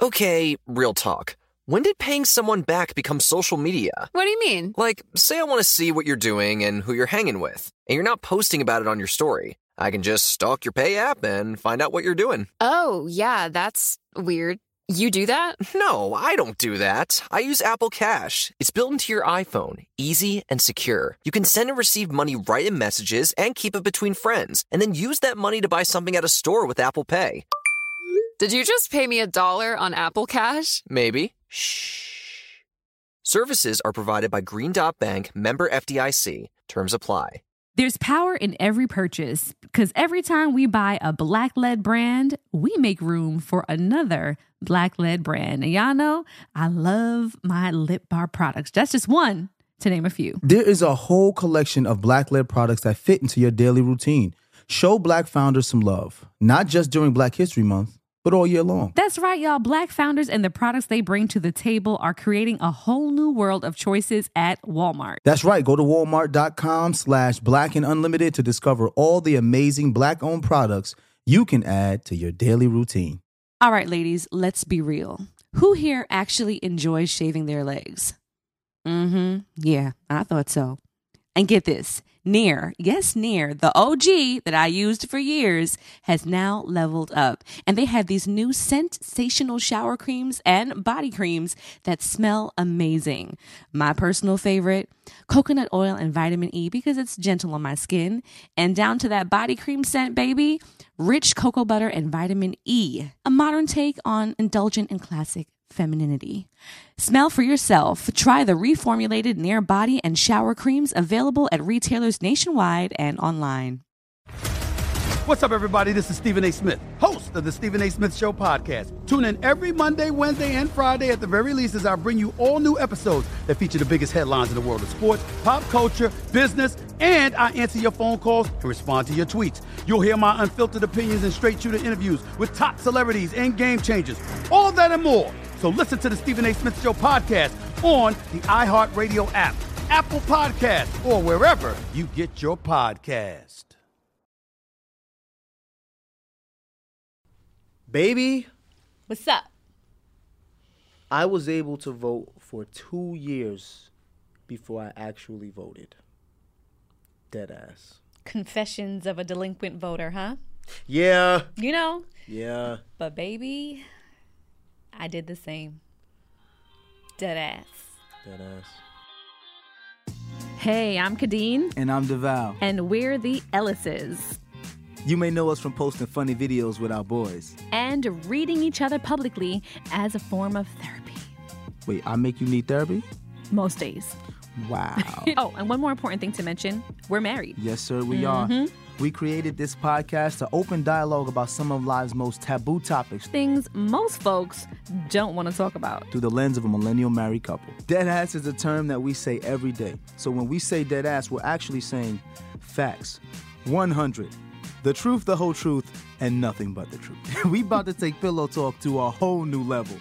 Okay, real talk. When did paying someone back become social media? What do you mean? Like, say I want to see what you're doing and who you're hanging with, and you're not posting about it on your story. I can just stalk your Pay app and find out what you're doing. Oh, yeah, that's weird. You do that? No, I don't do that. I use Apple Cash. It's built into your iPhone, easy and secure. You can send and receive money right in messages and keep it between friends, and then use that money to buy something at a store with Apple Pay. Did you just pay me $1 on Apple Cash? Maybe. Shh. Services are provided by Green Dot Bank, member FDIC. Terms apply. There's power in every purchase, because every time we buy a Black-led brand, we make room for another Black-led brand. And y'all know I love my Lip Bar products. That's just one, to name a few. There is a whole collection of Black-led products that fit into your daily routine. Show Black founders some love, not just during Black History Month, but all year long. That's right, y'all. Black founders and the products they bring to the table are creating a whole new world of choices at Walmart. That's right. Go to walmart.com/blackandunlimited to discover all the amazing Black-owned products you can add to your daily routine. All right, ladies, let's be real. Who here actually enjoys shaving their legs? Yeah, I thought so. And get this. Nair, yes, Nair, the OG that I used for years, has now leveled up. And they have these new sensational shower creams and body creams that smell amazing. My personal favorite, coconut oil and vitamin E, because it's gentle on my skin. And down to that body cream scent, baby, rich cocoa butter and vitamin E. A modern take on indulgent and classic femininity. Smell for yourself. Try the reformulated Nair body and shower creams available at retailers nationwide and online. What's up, everybody? This is Stephen A. Smith, host of the Stephen A. Smith Show podcast. Tune in every Monday, Wednesday, and Friday at the very least as I bring you all new episodes that feature the biggest headlines in the world of sports, pop culture, business, and I answer your phone calls and respond to your tweets. You'll hear my unfiltered opinions and straight-shooter interviews with top celebrities and game changers. All that and more. So listen to the Stephen A. Smith Show podcast on the iHeartRadio app, Apple Podcasts, or wherever you get your podcast. Baby, What's up? I was able to vote for 2 years before I actually voted. Deadass. Confessions of a delinquent voter, huh? Yeah. You know? Yeah. But baby, I did the same. Dead ass. Deadass. Hey, I'm Kadeen. And I'm DeVal. And we're the Ellises. You may know us from posting funny videos with our boys. And reading each other publicly as a form of therapy. Wait, I make you need therapy? Most days. Wow. Oh, and one more important thing to mention. We're married. Yes, sir, we are. We created this podcast to open dialogue about some of life's most taboo topics. Things most folks don't want to talk about. Through the lens of a millennial married couple. Deadass is a term that we say every day. So when we say deadass, we're actually saying facts. 100. The truth, the whole truth, and nothing but the truth. We about to take pillow talk to a whole new level.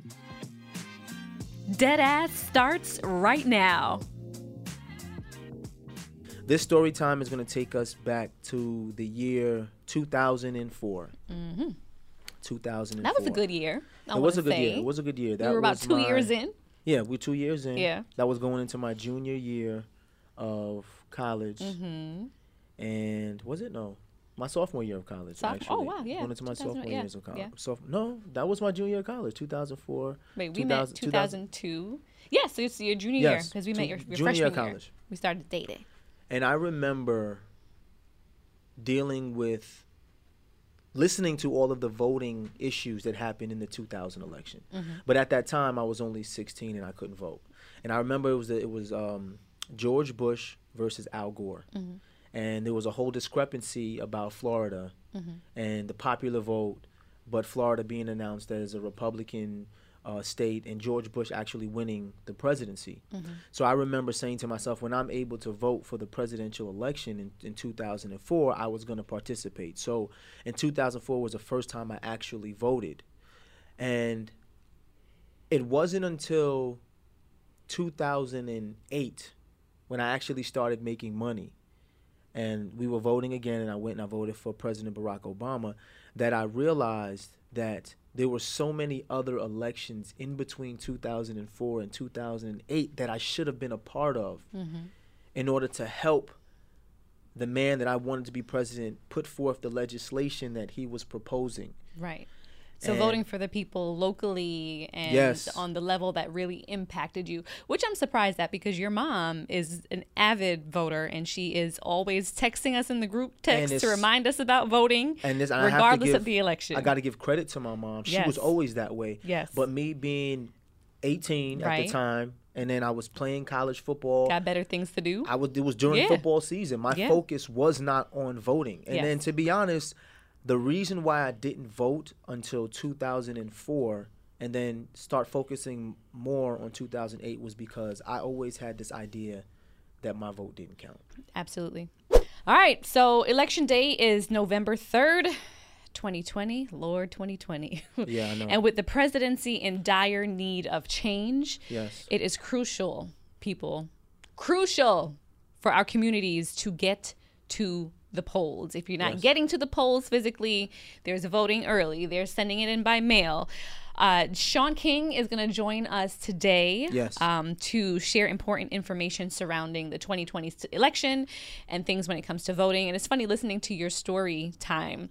Deadass starts right now. This story time is going to take us back to the year 2004. 2004. That was a good year. It was a good year. It was a good year. We were about 2 years in. Yeah, we're 2 years in. Yeah. That was going into my junior year of college. And was it? No. My sophomore year of college, actually. Oh, wow, yeah. Going into my sophomore years of college. Yeah. No, that was my junior year of college, 2004. Wait, we met 2002. Yeah, so it's your junior year because we met your junior freshman year year. of college. We started dating. And I remember dealing with listening to all of the voting issues that happened in the 2000 election. But at that time, I was only 16 and I couldn't vote. And I remember it was George Bush versus Al Gore. And there was a whole discrepancy about Florida and the popular vote, but Florida being announced as a Republican state and George Bush actually winning the presidency. So I remember saying to myself, when I'm able to vote for the presidential election in 2004, I was going to participate. So in 2004 was the first time I actually voted. And it wasn't until 2008 when I actually started making money. And we were voting again, and I went and I voted for President Barack Obama, that I realized that there were so many other elections in between 2004 and 2008 that I should have been a part of in order to help the man that I wanted to be president put forth the legislation that he was proposing. Right. So And- voting for the people locally and Yes. on the level that really impacted you, which I'm surprised at because your mom is an avid voter and she is always texting us in the group text to it's- remind us about voting, And this, I have to regardless give- of the election. I got to give credit to my mom. She was Yes. always that way. Yes. But me being 18 at Right. the time, and then I was playing college football. Got better things to do. It was during Yeah. football season. My Yeah. focus was not on voting. And Yes. then, to be honest, the reason why I didn't vote until 2004 and then start focusing more on 2008 was because I always had this idea that my vote didn't count. Absolutely. All right. So election day is November 3rd, 2020. Lord, 2020. Yeah, I know. And with the presidency in dire need of change, Yes. it is crucial, people, crucial for our communities to get to the polls. If you're not Yes. getting to the polls physically, there's voting early. They're sending it in by mail. Sean King is going to join us today Yes. to share important information surrounding the 2020 election and things when it comes to voting. And it's funny listening to your story time.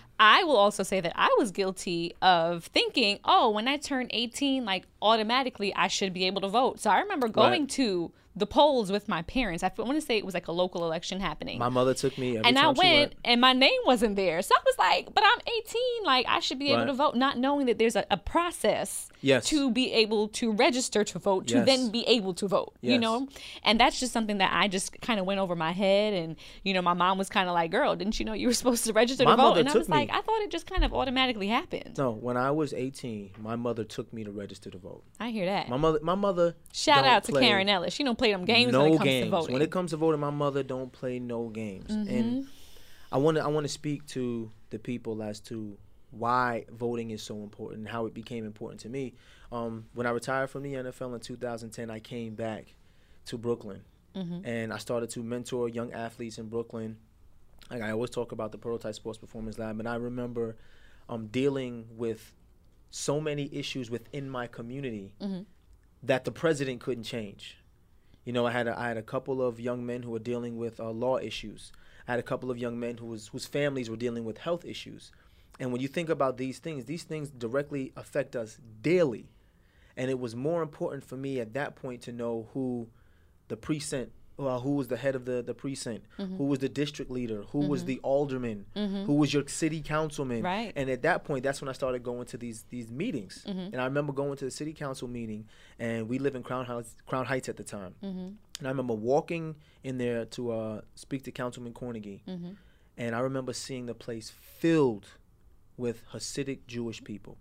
I will also say that I was guilty of thinking, oh, when I turn 18, like automatically I should be able to vote. So I remember going Right. to the polls with my parents. I want to say it was like a local election happening. My mother took me every And I time she went and my name wasn't there. So I was like, but I'm 18. Like, I should be able Right. to vote, not knowing that there's a process Yes. to be able to register to vote, to Yes. then be able to vote, you Yes. know? And that's just something that I just kind of went over my head. And, you know, my mom was kind of like, girl, didn't you know you were supposed to register My to vote? mother And I took was like, me. I thought it just kind of automatically happened. No, when I was 18, my mother took me to register to vote. I hear that. My mother. Shout don't out to play Karen Ellis. She don't play them games no when it comes games. to voting. When it comes to voting, my mother don't play no games. Mm-hmm. And I want to speak to the people as to why voting is so important and how it became important to me. When I retired from the NFL in 2010, I came back to Brooklyn, and I started to mentor young athletes in Brooklyn. Like I always talk about the Prototype Sports Performance Lab, and I remember dealing with so many issues within my community that the president couldn't change. You know, I had a couple of young men who were dealing with law issues. I had a couple of young men whose families were dealing with health issues. And when you think about these things directly affect us daily. And it was more important for me at that point to know who the precinct, who was the head of the precinct, who was the district leader, who was the alderman, who was your city councilman. Right. And at that point, that's when I started going to these meetings. And I remember going to the city council meeting, and we lived in Crown Heights at the time. And I remember walking in there to speak to Councilman Cornegie, and I remember seeing the place filled with Hasidic Jewish people.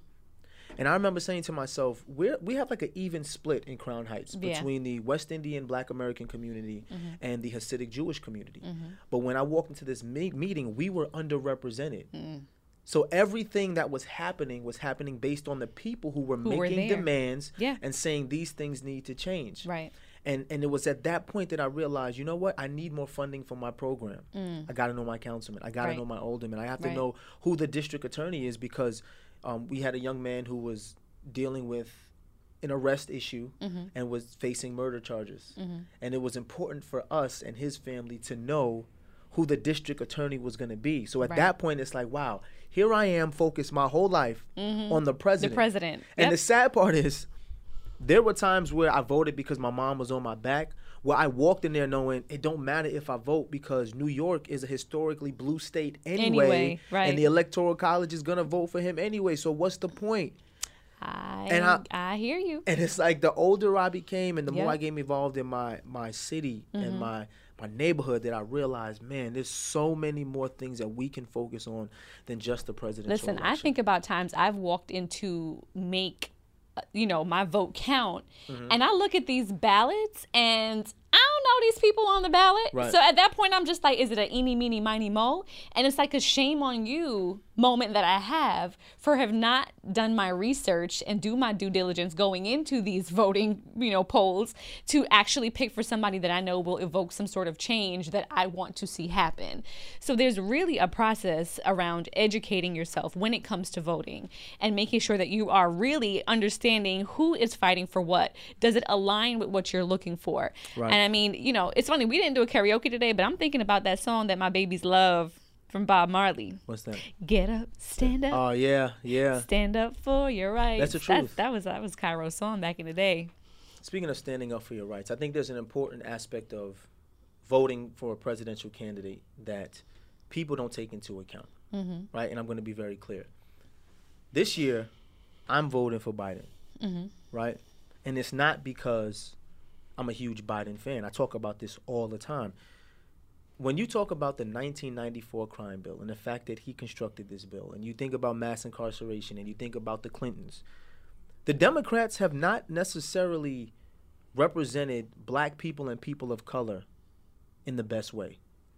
And I remember saying to myself, we have like an even split in Crown Heights between the West Indian Black American community and the Hasidic Jewish community. But when I walked into this meeting, we were underrepresented. So everything that was happening based on the people who were making there. demands Yeah. and saying these things need to change. Right. And it was at that point that I realized, you know what? I need more funding for my program. I got to know my councilman. I got to Right. know my alderman. I have to Right. know who the district attorney is because we had a young man who was dealing with an arrest issue and was facing murder charges. And it was important for us and his family to know who the district attorney was going to be. So at Right. that point, it's like, wow, here I am focused my whole life on the president. The president. And Yep. the sad part is, there were times where I voted because my mom was on my back, where I walked in there knowing it don't matter if I vote because New York is a historically blue state anyway, right. and the Electoral College is going to vote for him anyway, so what's the point? I hear you. And it's like the older I became and the more Yep. I became involved in my city and my neighborhood that I realized, man, there's so many more things that we can focus on than just the presidential Listen, I election. think about times I've walked in to make, my vote count, and I look at these ballots, and I don't know these people on the ballot. Right. So at that point, I'm just like, is it a eeny, meeny, miny, mo? And it's like a shame on you moment that I have for have not done my research and do my due diligence going into these voting, polls to actually pick for somebody that I know will evoke some sort of change that I want to see happen. So there's really a process around educating yourself when it comes to voting and making sure that you are really understanding who is fighting for what. Does it align with what you're looking for? Right. And I mean, it's funny, we didn't do a karaoke today, but I'm thinking about that song that my babies love from Bob Marley. What's that? Get up, stand up. Oh, yeah. Stand up for your rights. That's the truth. That was Cairo's song back in the day. Speaking of standing up for your rights, I think there's an important aspect of voting for a presidential candidate that people don't take into account, right? And I'm going to be very clear. This year, I'm voting for Biden, right? And it's not because I'm a huge Biden fan. I talk about this all the time. When you talk about the 1994 crime bill and the fact that he constructed this bill, and you think about mass incarceration and you think about the Clintons, the Democrats have not necessarily represented black people and people of color in the best way.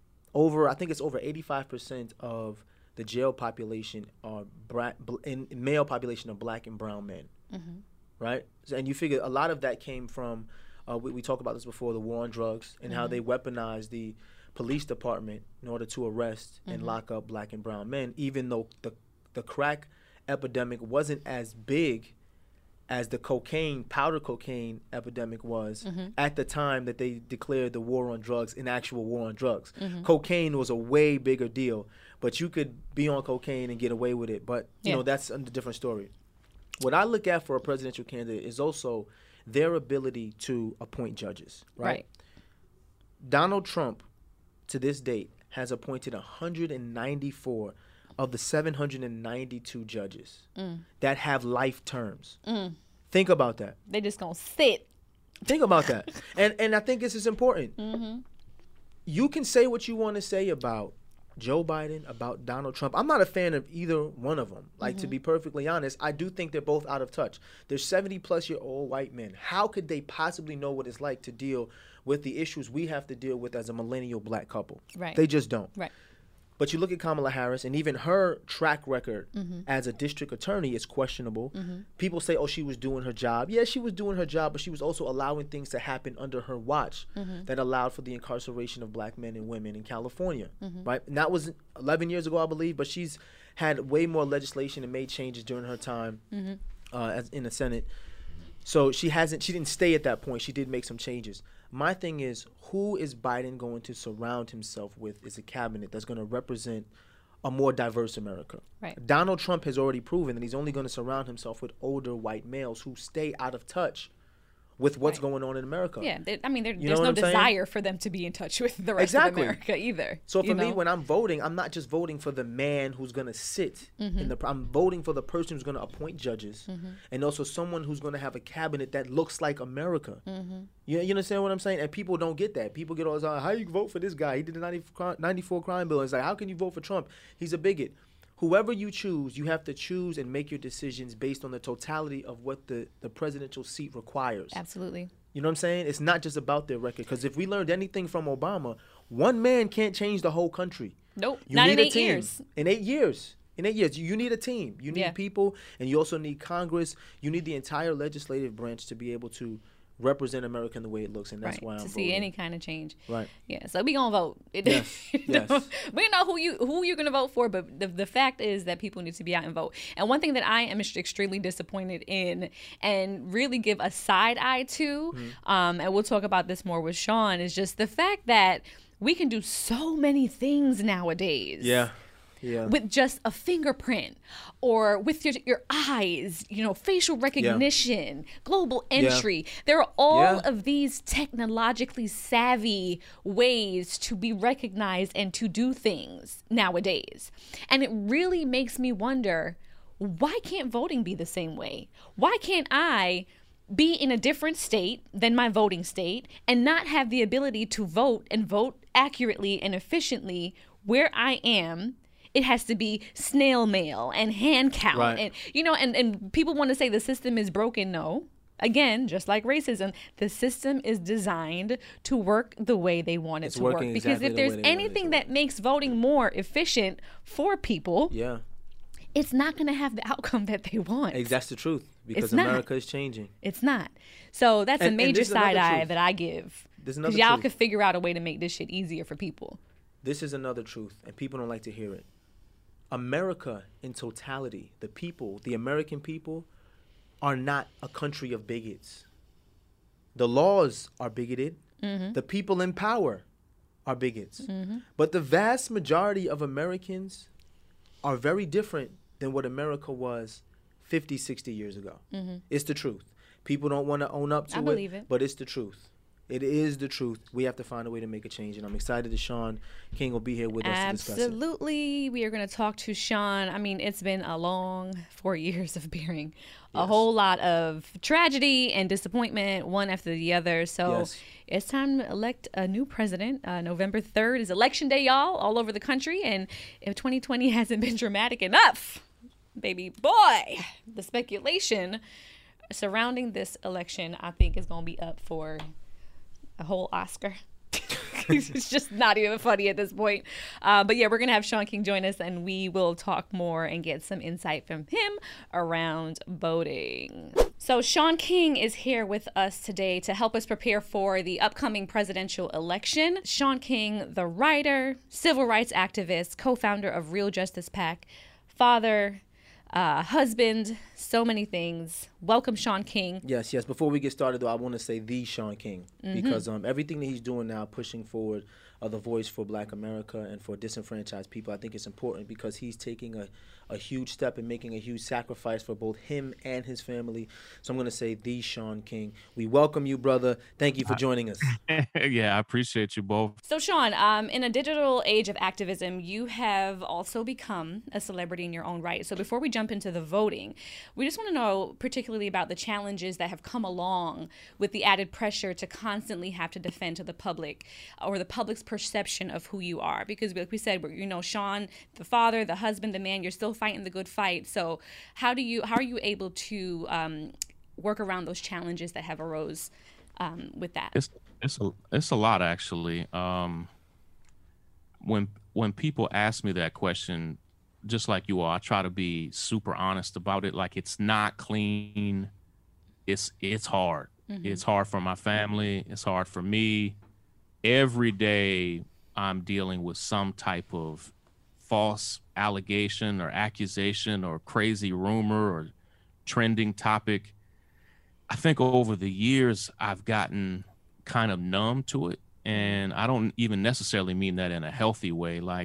I think it's over 85% of the jail population are male population of black and brown men, right? And you figure a lot of that came from, we talked about this before, the war on drugs and how they weaponized the police department in order to arrest and lock up black and brown men, even though the crack epidemic wasn't as big as the powder cocaine epidemic was at the time that they declared the war on drugs an actual war on drugs. Cocaine was a way bigger deal, but you could be on cocaine and get away with it. But, you know, that's a different story. What I look at for a presidential candidate is also their ability to appoint judges, right? Donald Trump, to this date, has appointed 194 of the 792 judges that have life terms. Think about that. They just gonna sit. Think about that. And I think this is important. You can say what you want to say about Joe Biden, about Donald Trump. I'm not a fan of either one of them. Like, to be perfectly honest, I do think they're both out of touch. They're 70-plus-year-old white men. How could they possibly know what it's like to deal with the issues we have to deal with as a millennial black couple? Right. They just don't. Right. But you look at Kamala Harris, and even her track record as a district attorney is questionable. People say, oh, she was doing her job. Yeah, she was doing her job, but she was also allowing things to happen under her watch that allowed for the incarceration of black men and women in California, right? And that was 11 years ago, I believe, but she's had way more legislation and made changes during her time as in the Senate. So she didn't stay at that point. She did make some changes. My thing is, who is Biden going to surround himself with as a cabinet that's going to represent a more diverse America? Right. Donald Trump has already proven that he's only going to surround himself with older white males who stay out of touch with what's going on in America. Yeah, there's know no what I'm saying? desire for them to be in touch with the rest of America either. So for me, when I'm voting, I'm not just voting for the man who's going to sit I'm voting for the person who's going to appoint judges and also someone who's going to have a cabinet that looks like America. You understand what I'm saying? And people don't get that. People get all this, how you vote for this guy? He did the 94 crime bill. It's like, how can you vote for Trump? He's a bigot. Whoever you choose, you have to choose and make your decisions based on the totality of what the presidential seat requires. Absolutely. You know what I'm saying? It's not just about their record. Because if we learned anything from Obama, one man can't change the whole country. Nope. You not need in a 8 team. years. In 8 years. In 8 years. You need a team. You need people, and you also need Congress. You need the entire legislative branch to be able to represent America in the way it looks, and that's why I'm to voting. see any kind of change. Right. Yeah. So we gonna vote. Yes. We know who you're gonna vote for, but the fact is that people need to be out and vote. And one thing that I am extremely disappointed in, and really give a side eye to, and we'll talk about this more with Sean, is just the fact that we can do so many things nowadays. Yeah. With just a fingerprint or with your eyes, facial recognition, global entry. There are all of these technologically savvy ways to be recognized and to do things nowadays. And it really makes me wonder, why can't voting be the same way? Why can't I be in a different state than my voting state and not have the ability to vote and vote accurately and efficiently where I am? It has to be snail mail and hand count. And people want to say the system is broken. No, again, just like racism, the system is designed to work the way they want it to work. Because exactly if there's anything that makes voting more efficient for people, it's not going to have the outcome that they want. That's the truth, because America is changing. It's not. So that's a major side eye that I give. Because y'all could figure out a way to make this shit easier for people. This is another truth, and people don't like to hear it. America in totality, the people, the American people, are not a country of bigots. The laws are bigoted. The people in power are bigots. But the vast majority of Americans are very different than what America was 50, 60 years ago. It's the truth. People don't want to own up to I believe it, but it's the truth. It is the truth. We have to find a way to make a change, and I'm excited that Shaun King will be here with us to discuss it. Absolutely. We are going to talk to Shaun. I mean, it's been a long 4 years of bearing a whole lot of tragedy and disappointment, one after the other. So it's time to elect a new president. November 3rd is election day, y'all, all over the country. And if 2020 hasn't been dramatic enough, baby boy, the speculation surrounding this election, I think, is going to be up for a whole Oscar. It's just not even funny at this point. But yeah, we're going to have Shaun King join us, and we will talk more and get some insight from him around voting. So Shaun King is here with us today to help us prepare for the upcoming presidential election. Shaun King, the writer, civil rights activist, co-founder of Real Justice PAC, father, husband, so many things. Welcome, Shaun King. Yes. Before we get started, though, I want to say the Shaun King, because everything that he's doing now, pushing forward the voice for Black America and for disenfranchised people, I think it's important because he's taking a huge step and making a huge sacrifice for both him and his family. So I'm going to say the Shaun King. We welcome you, brother. Thank you for joining us. Yeah, I appreciate you both. So Shaun, in a digital age of activism, you have also become a celebrity in your own right. So before we jump into the voting, we just want to know particularly about the challenges that have come along with the added pressure to constantly have to defend to the public or the public's perception of who you are. Because like we said, Shaun, the father, the husband, the man, you're still fighting the good fight. So how are you able to work around those challenges that have arose with that? It's a lot, actually. When people ask me that question, just like you are, I try to be super honest about it. Like, it's not clean. It's hard. It's hard for my family. It's hard for me. Every day I'm dealing with some type of false allegation or accusation or crazy rumor or trending topic. I think over the years I've gotten kind of numb to it, and I don't even necessarily mean that in a healthy way. Like,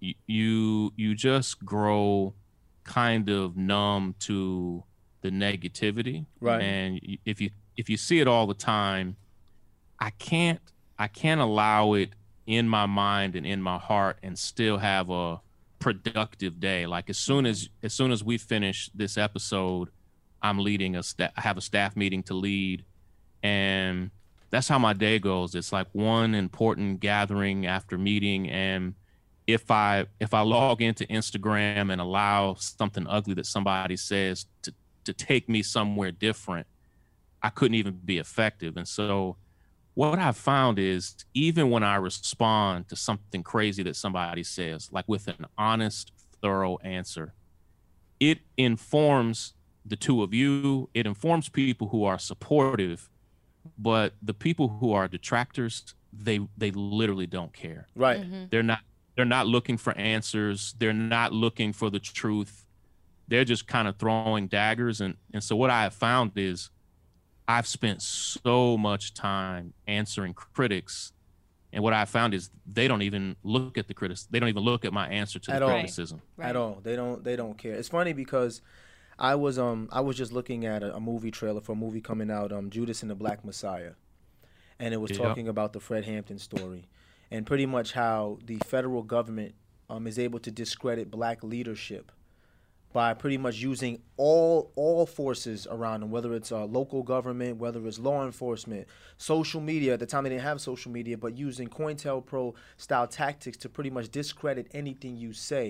you just grow kind of numb to the negativity, right? And if you see it all the time, I can't allow it in my mind and in my heart and still have a productive day. Like, as soon as we finish this episode, I'm leading I have a staff meeting to lead, and that's how my day goes. It's like one important gathering after meeting, and if I log into Instagram and allow something ugly that somebody says to take me somewhere different, I couldn't even be effective. And so what I've found is, even when I respond to something crazy that somebody says, like with an honest, thorough answer, it informs the two of you. It informs people who are supportive, but the people who are detractors, they literally don't care. Right. They're not looking for answers. They're not looking for the truth. They're just kind of throwing daggers. And so what I have found is, I've spent so much time answering critics, and what I found is they don't even look at the critics. They don't even look at my answer to the criticism at all. They don't care. It's funny because I was just looking at a movie trailer for a movie coming out, Judas and the Black Messiah, and it was talking about the Fred Hampton story, and pretty much how the federal government is able to discredit Black leadership by pretty much using all forces around them, whether it's local government, whether it's law enforcement, social media. At the time, they didn't have social media, but using COINTELPRO style tactics to pretty much discredit anything you say.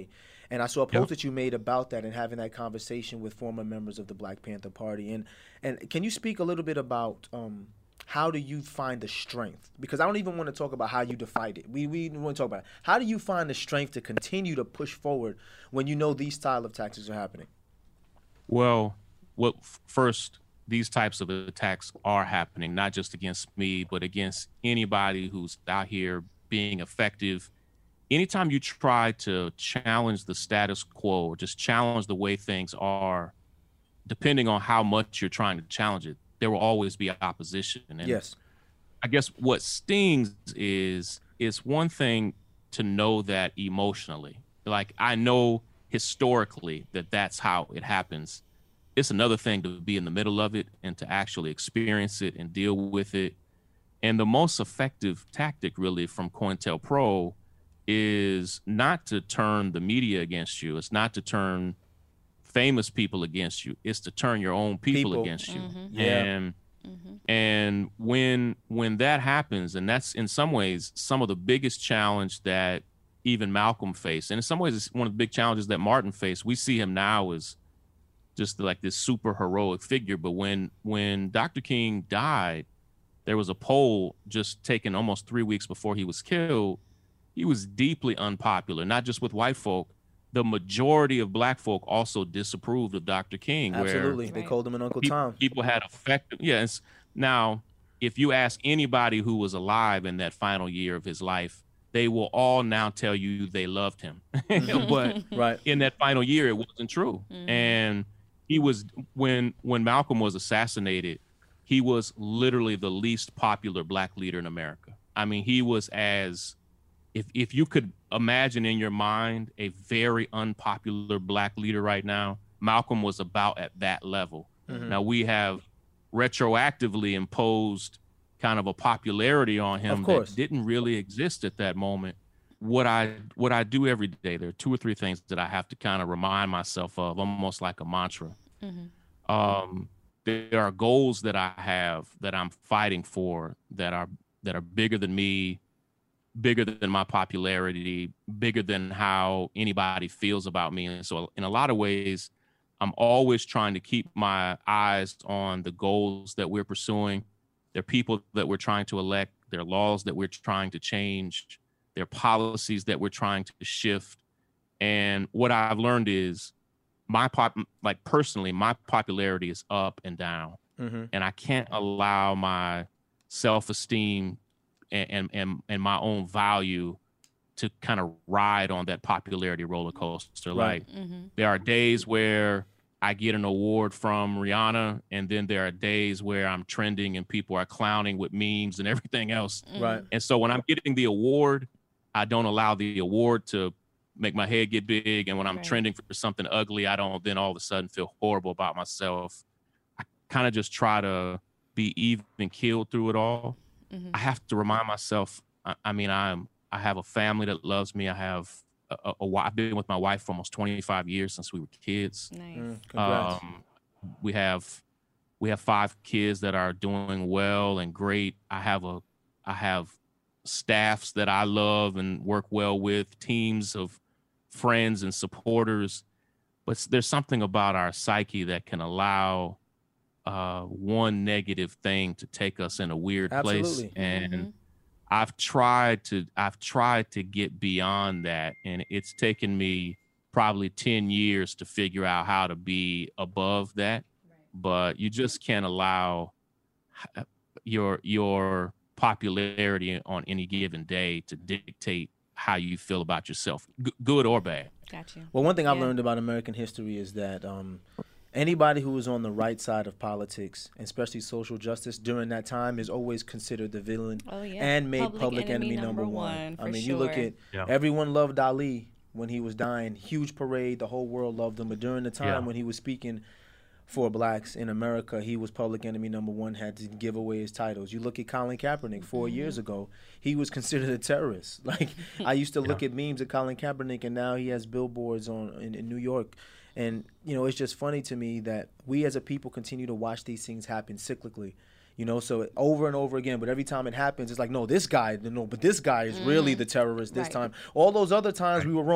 And I saw a post that you made about that and having that conversation with former members of the Black Panther Party. And can you speak a little bit about how do you find the strength? Because I don't even want to talk about how you defied it. We want to talk about it. How do you find the strength to continue to push forward when you know these style of tactics are happening? Well, first, these types of attacks are happening, not just against me, but against anybody who's out here being effective. Anytime you try to challenge the status quo or just challenge the way things are, depending on how much you're trying to challenge it, there will always be opposition. And yes. I guess what stings is one thing to know that emotionally. Like, I know historically that that's how it happens. It's another thing to be in the middle of it and to actually experience it and deal with it. And the most effective tactic really from COINTELPRO is not to turn the media against you. It's not to turn famous people against you. It's to turn your own people against you. Yeah. And when that happens, and that's in some ways some of the biggest challenge that even Malcolm faced, and in some ways it's one of the big challenges that Martin faced. We see him now as just like this super heroic figure, but when Dr. King died, there was a poll just taken almost 3 weeks before he was killed. He was deeply unpopular, not just with white folk. The majority of black folk also disapproved of Dr. King. Absolutely. Where they called him an Uncle Tom. People had effective. Yes. Now, if you ask anybody who was alive in that final year of his life, they will all now tell you they loved him. But right. in that final year, it wasn't true. And he was, when Malcolm was assassinated, he was literally the least popular black leader in America. I mean, he was if you could imagine in your mind a very unpopular black leader right now, Malcolm was about at that level. Now we have retroactively imposed kind of a popularity on him that didn't really exist at that moment. What I do every day, there are 2 or 3 things that I have to kind of remind myself of, almost like a mantra. There are goals that I have that I'm fighting for that are bigger than me, bigger than my popularity, bigger than how anybody feels about me. And so in a lot of ways, I'm always trying to keep my eyes on the goals that we're pursuing. There are people that we're trying to elect. There are laws that we're trying to change. There are policies that we're trying to shift. And what I've learned is personally, my popularity is up and down. And I can't allow my self-esteem and my own value to kind of ride on that popularity roller coaster. Right. Like there are days where I get an award from Rihanna, and then there are days where I'm trending and people are clowning with memes and everything else. Right. And so when I'm getting the award, I don't allow the award to make my head get big. And when I'm trending for something ugly, I don't then all of a sudden feel horrible about myself. I kind of just try to be even keeled through it all. I have to remind myself, I have a family that loves me. I have I've been with my wife for almost 25 years since we were kids. Nice. Congrats. We have 5 kids that are doing well and great. I have staffs that I love and work well with, teams of friends and supporters. But there's something about our psyche that can allow one negative thing to take us in a weird place. And I've tried to get beyond that, and it's taken me probably 10 years to figure out how to be above that. But you just can't allow your popularity on any given day to dictate how you feel about yourself, good or bad. Gotcha. Well, one thing I've learned about American history is that anybody who was on the right side of politics, especially social justice, during that time is always considered the villain and made public enemy number one. I mean, you look at everyone loved Ali when he was dying, huge parade, the whole world loved him. But during the time when he was speaking for blacks in America, he was public enemy number one, had to give away his titles. You look at Colin Kaepernick 4 years ago, he was considered a terrorist. Like, I used to look at memes of Colin Kaepernick, and now he has billboards in New York. And, you know, it's just funny to me that we as a people continue to watch these things happen cyclically, you know, so over and over again. But every time it happens, it's like, no, this guy is really the terrorist this time. All those other times we were wrong.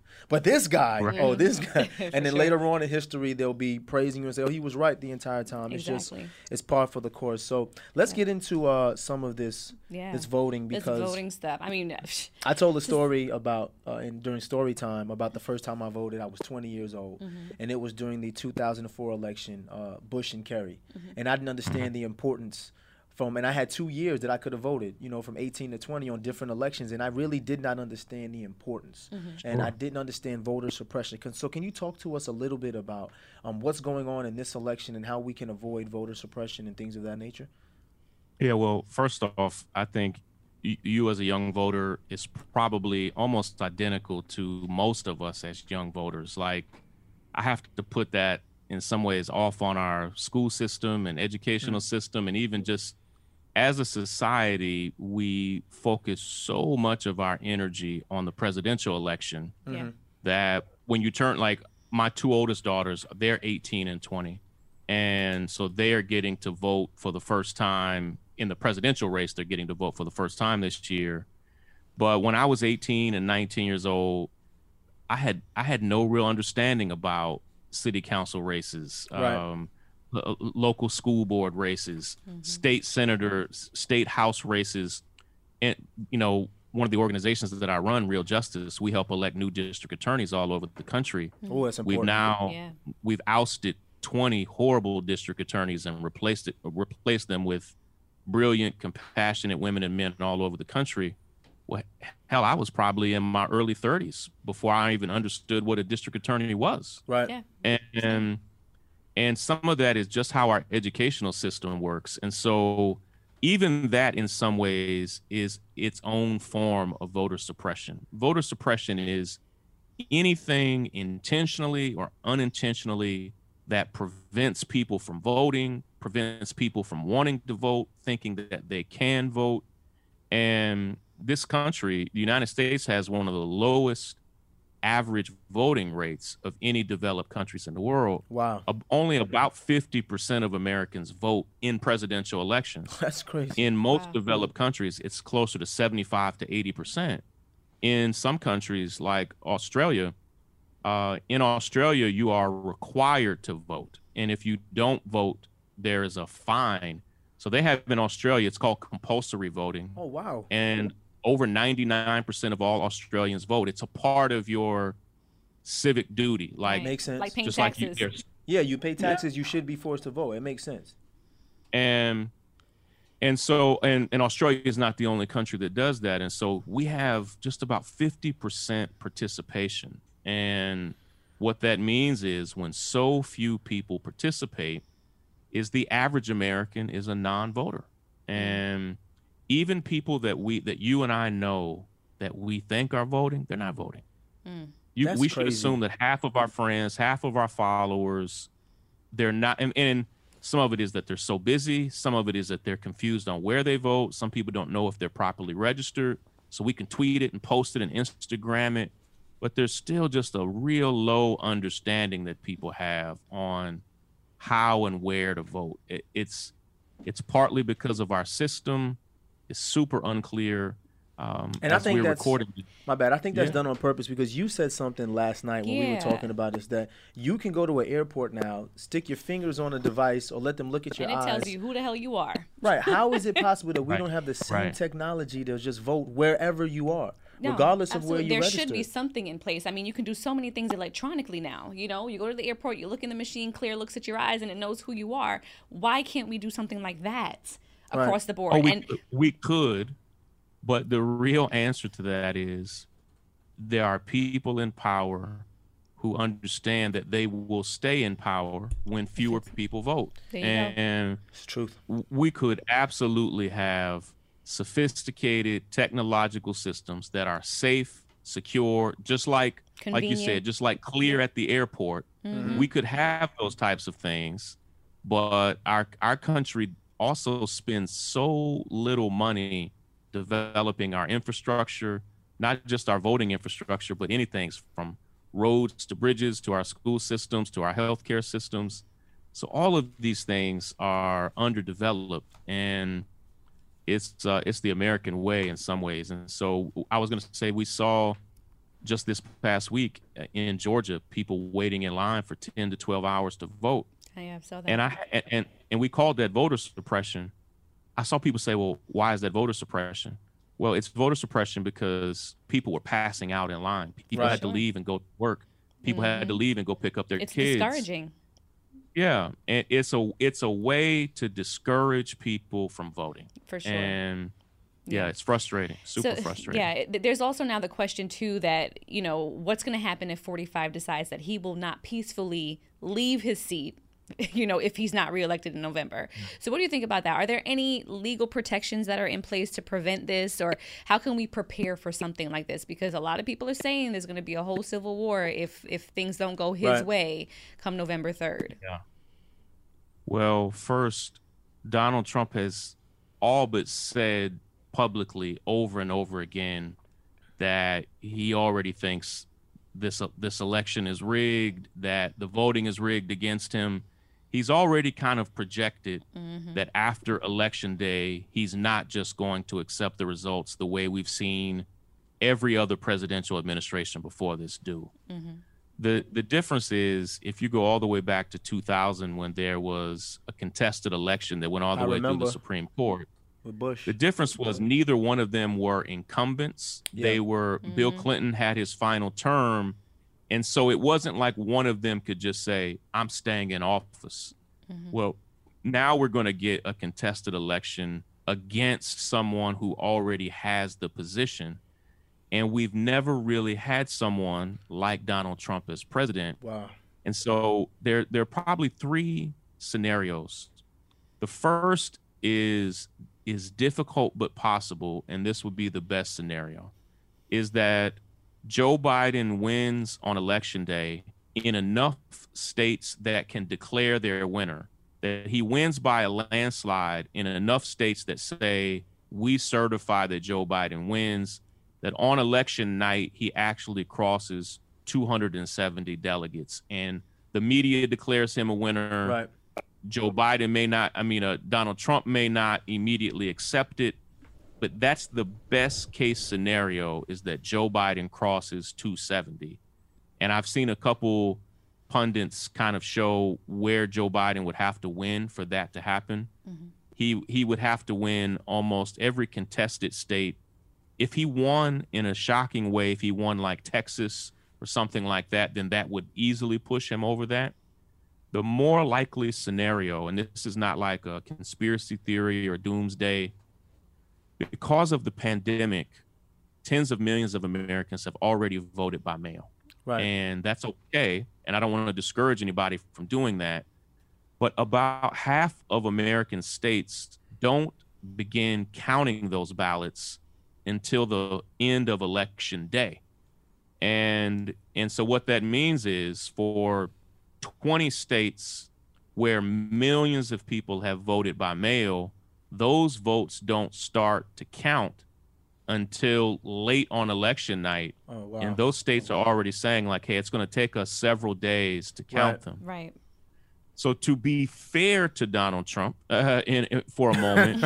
But this guy, Right. oh, this guy. And then sure. later on in history, they'll be praising you and say, oh, he was right the entire time. Exactly. It's par for the course. So let's get into some of this voting, because this voting stuff. I mean, I told a story about during story time about the first time I voted. I was 20 years old, and it was during the 2004 election, Bush and Kerry, and I didn't understand the importance and I had 2 years that I could have voted, from 18 to 20 on different elections, and I really did not understand the importance, and I didn't understand voter suppression. So can you talk to us a little bit about what's going on in this election and how we can avoid voter suppression and things of that nature? Yeah, well, first off, I think you as a young voter is probably almost identical to most of us as young voters. Like, I have to put that in some ways off on our school system and educational system, and even just as a society, we focus so much of our energy on the presidential election that when you turn, like my two oldest daughters, they're 18 and 20. And so they're getting to vote for the first time in the presidential race. They're getting to vote for the first time this year. But when I was 18 and 19 years old, I had no real understanding about city council races, local school board races, state senators, state house races. And, one of the organizations that I run, Real Justice, we help elect new district attorneys all over the country. Oh, that's important. We've ousted 20 horrible district attorneys and replaced them with brilliant, compassionate women and men all over the country. Well, hell, I was probably in my early 30s before I even understood what a district attorney was. Right. Yeah. And some of that is just how our educational system works. And so even that in some ways is its own form of voter suppression. Voter suppression is anything intentionally or unintentionally that prevents people from voting, prevents people from wanting to vote, thinking that they can vote. And this country, the United States, has one of the lowest average voting rates of any developed countries in the world. Wow. Only about 50% of Americans vote in presidential elections. That's crazy. In most developed countries, it's closer to 75 to 80%. In some countries like Australia, you are required to vote. And if you don't vote, there is a fine. So they have in Australia, it's called compulsory voting. Oh, wow. And over 99% of all Australians vote. It's a part of your civic duty. Like, makes sense. Like paying just taxes. Like you pay taxes, you should be forced to vote. It makes sense. And so Australia is not the only country that does that. And so we have just about 50% participation. And what that means is when so few people participate is the average American is a non-voter. And even people that you and I know that we think are voting, they're not voting. We should assume that half of our friends, half of our followers, they're not. And some of it is that they're so busy. Some of it is that they're confused on where they vote. Some people don't know if they're properly registered. So we can tweet it and post it and Instagram it. But there's still just a real low understanding that people have on how and where to vote. It's partly because of our system. It's super unclear. And I think that's my bad. I think that's done on purpose because you said something last night when we were talking about this, that you can go to an airport now, stick your fingers on a device or let them look at your eyes. And it tells you who the hell you are. Right. How is it possible that we don't have the same technology to just vote wherever you are? No, regardless of where you register. There should be something in place. I mean, you can do so many things electronically now. You go to the airport, you look in the machine, Clear looks at your eyes, and it knows who you are. Why can't we do something like that across the board? We could, but the real answer to that is there are people in power who understand that they will stay in power when fewer people vote. And it's truth. We could absolutely have sophisticated technological systems that are safe, secure, just like you said, just like Clear at the airport. We could have those types of things, but our country also spends so little money developing our infrastructure, not just our voting infrastructure, but anything from roads to bridges to our school systems to our healthcare systems. So all of these things are underdeveloped, and it's the American way in some ways. And so I was going to say we saw just this past week in Georgia, people waiting in line for 10 to 12 hours to vote. I saw that. And we called that voter suppression. I saw people say, well, why is that voter suppression? Well, it's voter suppression because people were passing out in line. People had to leave and go to work. People had to leave and go pick up their kids. It's discouraging. Yeah, and it's a way to discourage people from voting. For sure. And yeah, it's frustrating, super frustrating. Yeah, there's also now the question too that, you know, what's going to happen if 45 decides that he will not peacefully leave his seat, you know, if he's not reelected in November. So what do you think about that? Are there any legal protections that are in place to prevent this, or how can we prepare for something like this? Because a lot of people are saying there's going to be a whole civil war if things don't go his way come November 3rd. Yeah. Well, first, Donald Trump has all but said publicly over and over again that he already thinks this election is rigged, that the voting is rigged against him. He's already kind of projected that after Election Day, he's not just going to accept the results the way we've seen every other presidential administration before this do. The difference is, if you go all the way back to 2000, when there was a contested election that went all the way through the Supreme Court, with Bush. The difference was neither one of them were incumbents. They were, Bill Clinton had his final term. And so it wasn't like one of them could just say, I'm staying in office. Well, now we're going to get a contested election against someone who already has the position. And we've never really had someone like Donald Trump as president. Wow. And so there are probably three scenarios. The first is difficult but possible, and this would be the best scenario, is that Joe Biden wins on Election Day in enough states that can declare their winner, that he wins by a landslide in enough states that say, we certify that Joe Biden wins, that on election night, he actually crosses 270 delegates, and the media declares him a winner. Right. Joe Biden may not, Donald Trump may not immediately accept it, but that's the best case scenario, is that Joe Biden crosses 270. And I've seen a couple pundits kind of show where Joe Biden would have to win for that to happen. He would have to win almost every contested state. If he won in a shocking way, if he won like Texas or something like that, then that would easily push him over that. The more likely scenario, and this is not like a conspiracy theory or doomsday, because of the pandemic, tens of millions of Americans have already voted by mail. Right. And that's okay. And I don't want to discourage anybody from doing that. But about half of American states don't begin counting those ballots until the end of Election Day. And so what that means is, for 20 states where millions of people have voted by mail, those votes don't start to count until late on election night. Oh, wow. And those states are already saying, like, hey, it's going to take us several days to count them. Right. So to be fair to Donald Trump, for a moment,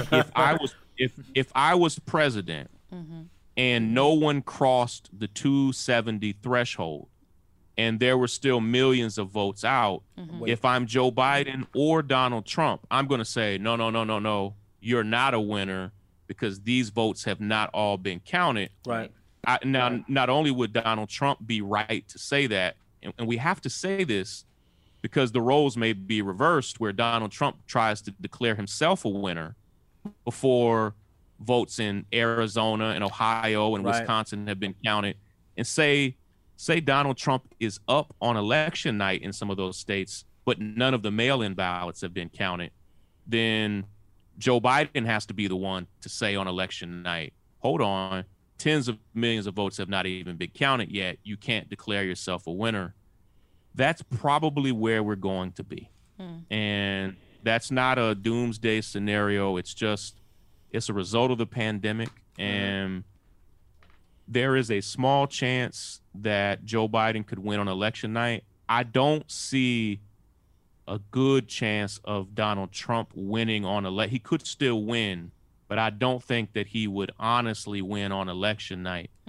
if I was president and no one crossed the 270 threshold, and there were still millions of votes out, if I'm Joe Biden or Donald Trump, I'm going to say, no, you're not a winner, because these votes have not all been counted. Right. Now, not only would Donald Trump be right to say that, and we have to say this because the roles may be reversed, where Donald Trump tries to declare himself a winner before votes in Arizona and Ohio and Wisconsin have been counted, and say Donald Trump is up on election night in some of those states, but none of the mail-in ballots have been counted, then Joe Biden has to be the one to say on election night, hold on, tens of millions of votes have not even been counted yet. You can't declare yourself a winner. That's probably where we're going to be. And that's not a doomsday scenario. It's a result of the pandemic. And there is a small chance that Joe Biden could win on election night. I don't see a good chance of Donald Trump winning on he could still win, but I don't think that he would honestly win on election night.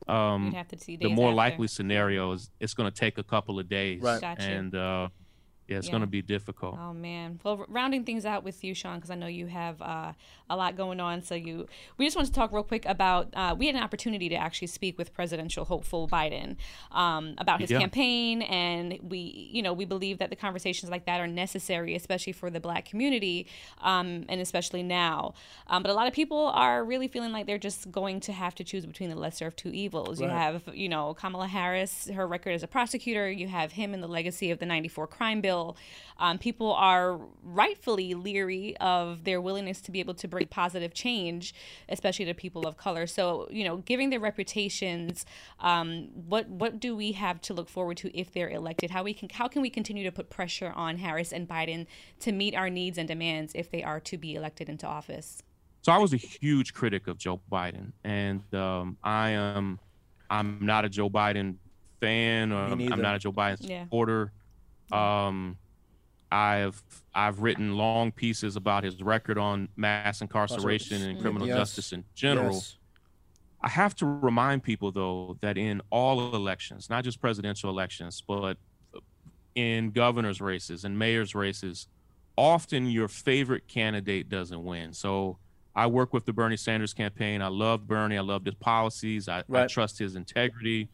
You'd have to see the days more after. likely scenario is it's going to take a couple of days. Right. Got you. And it's going to be difficult. Oh man. Well, rounding things out with you, Sean, because I know you have a lot going on. We just want to talk real quick about. We had an opportunity to actually speak with presidential hopeful Biden about his campaign, and we believe that the conversations like that are necessary, especially for the Black community, and especially now. But a lot of people are really feeling like they're just going to have to choose between the lesser of two evils. Right. You have, Kamala Harris, her record as a prosecutor. You have him and the legacy of the '94 crime bill. People are rightfully leery of their willingness to be able to bring positive change, especially to people of color. So, giving their reputations, what do we have to look forward to if they're elected? How can we continue to put pressure on Harris and Biden to meet our needs and demands if they are to be elected into office? So I was a huge critic of Joe Biden, and I'm not a Joe Biden fan, or I'm not a Joe Biden supporter. I've written long pieces about his record on mass incarceration and criminal justice in general. Yes. I have to remind people, though, that in all elections, not just presidential elections, but in governor's races and mayor's races, often your favorite candidate doesn't win. So I work with the Bernie Sanders campaign. I love Bernie. I love his policies. I trust his integrity.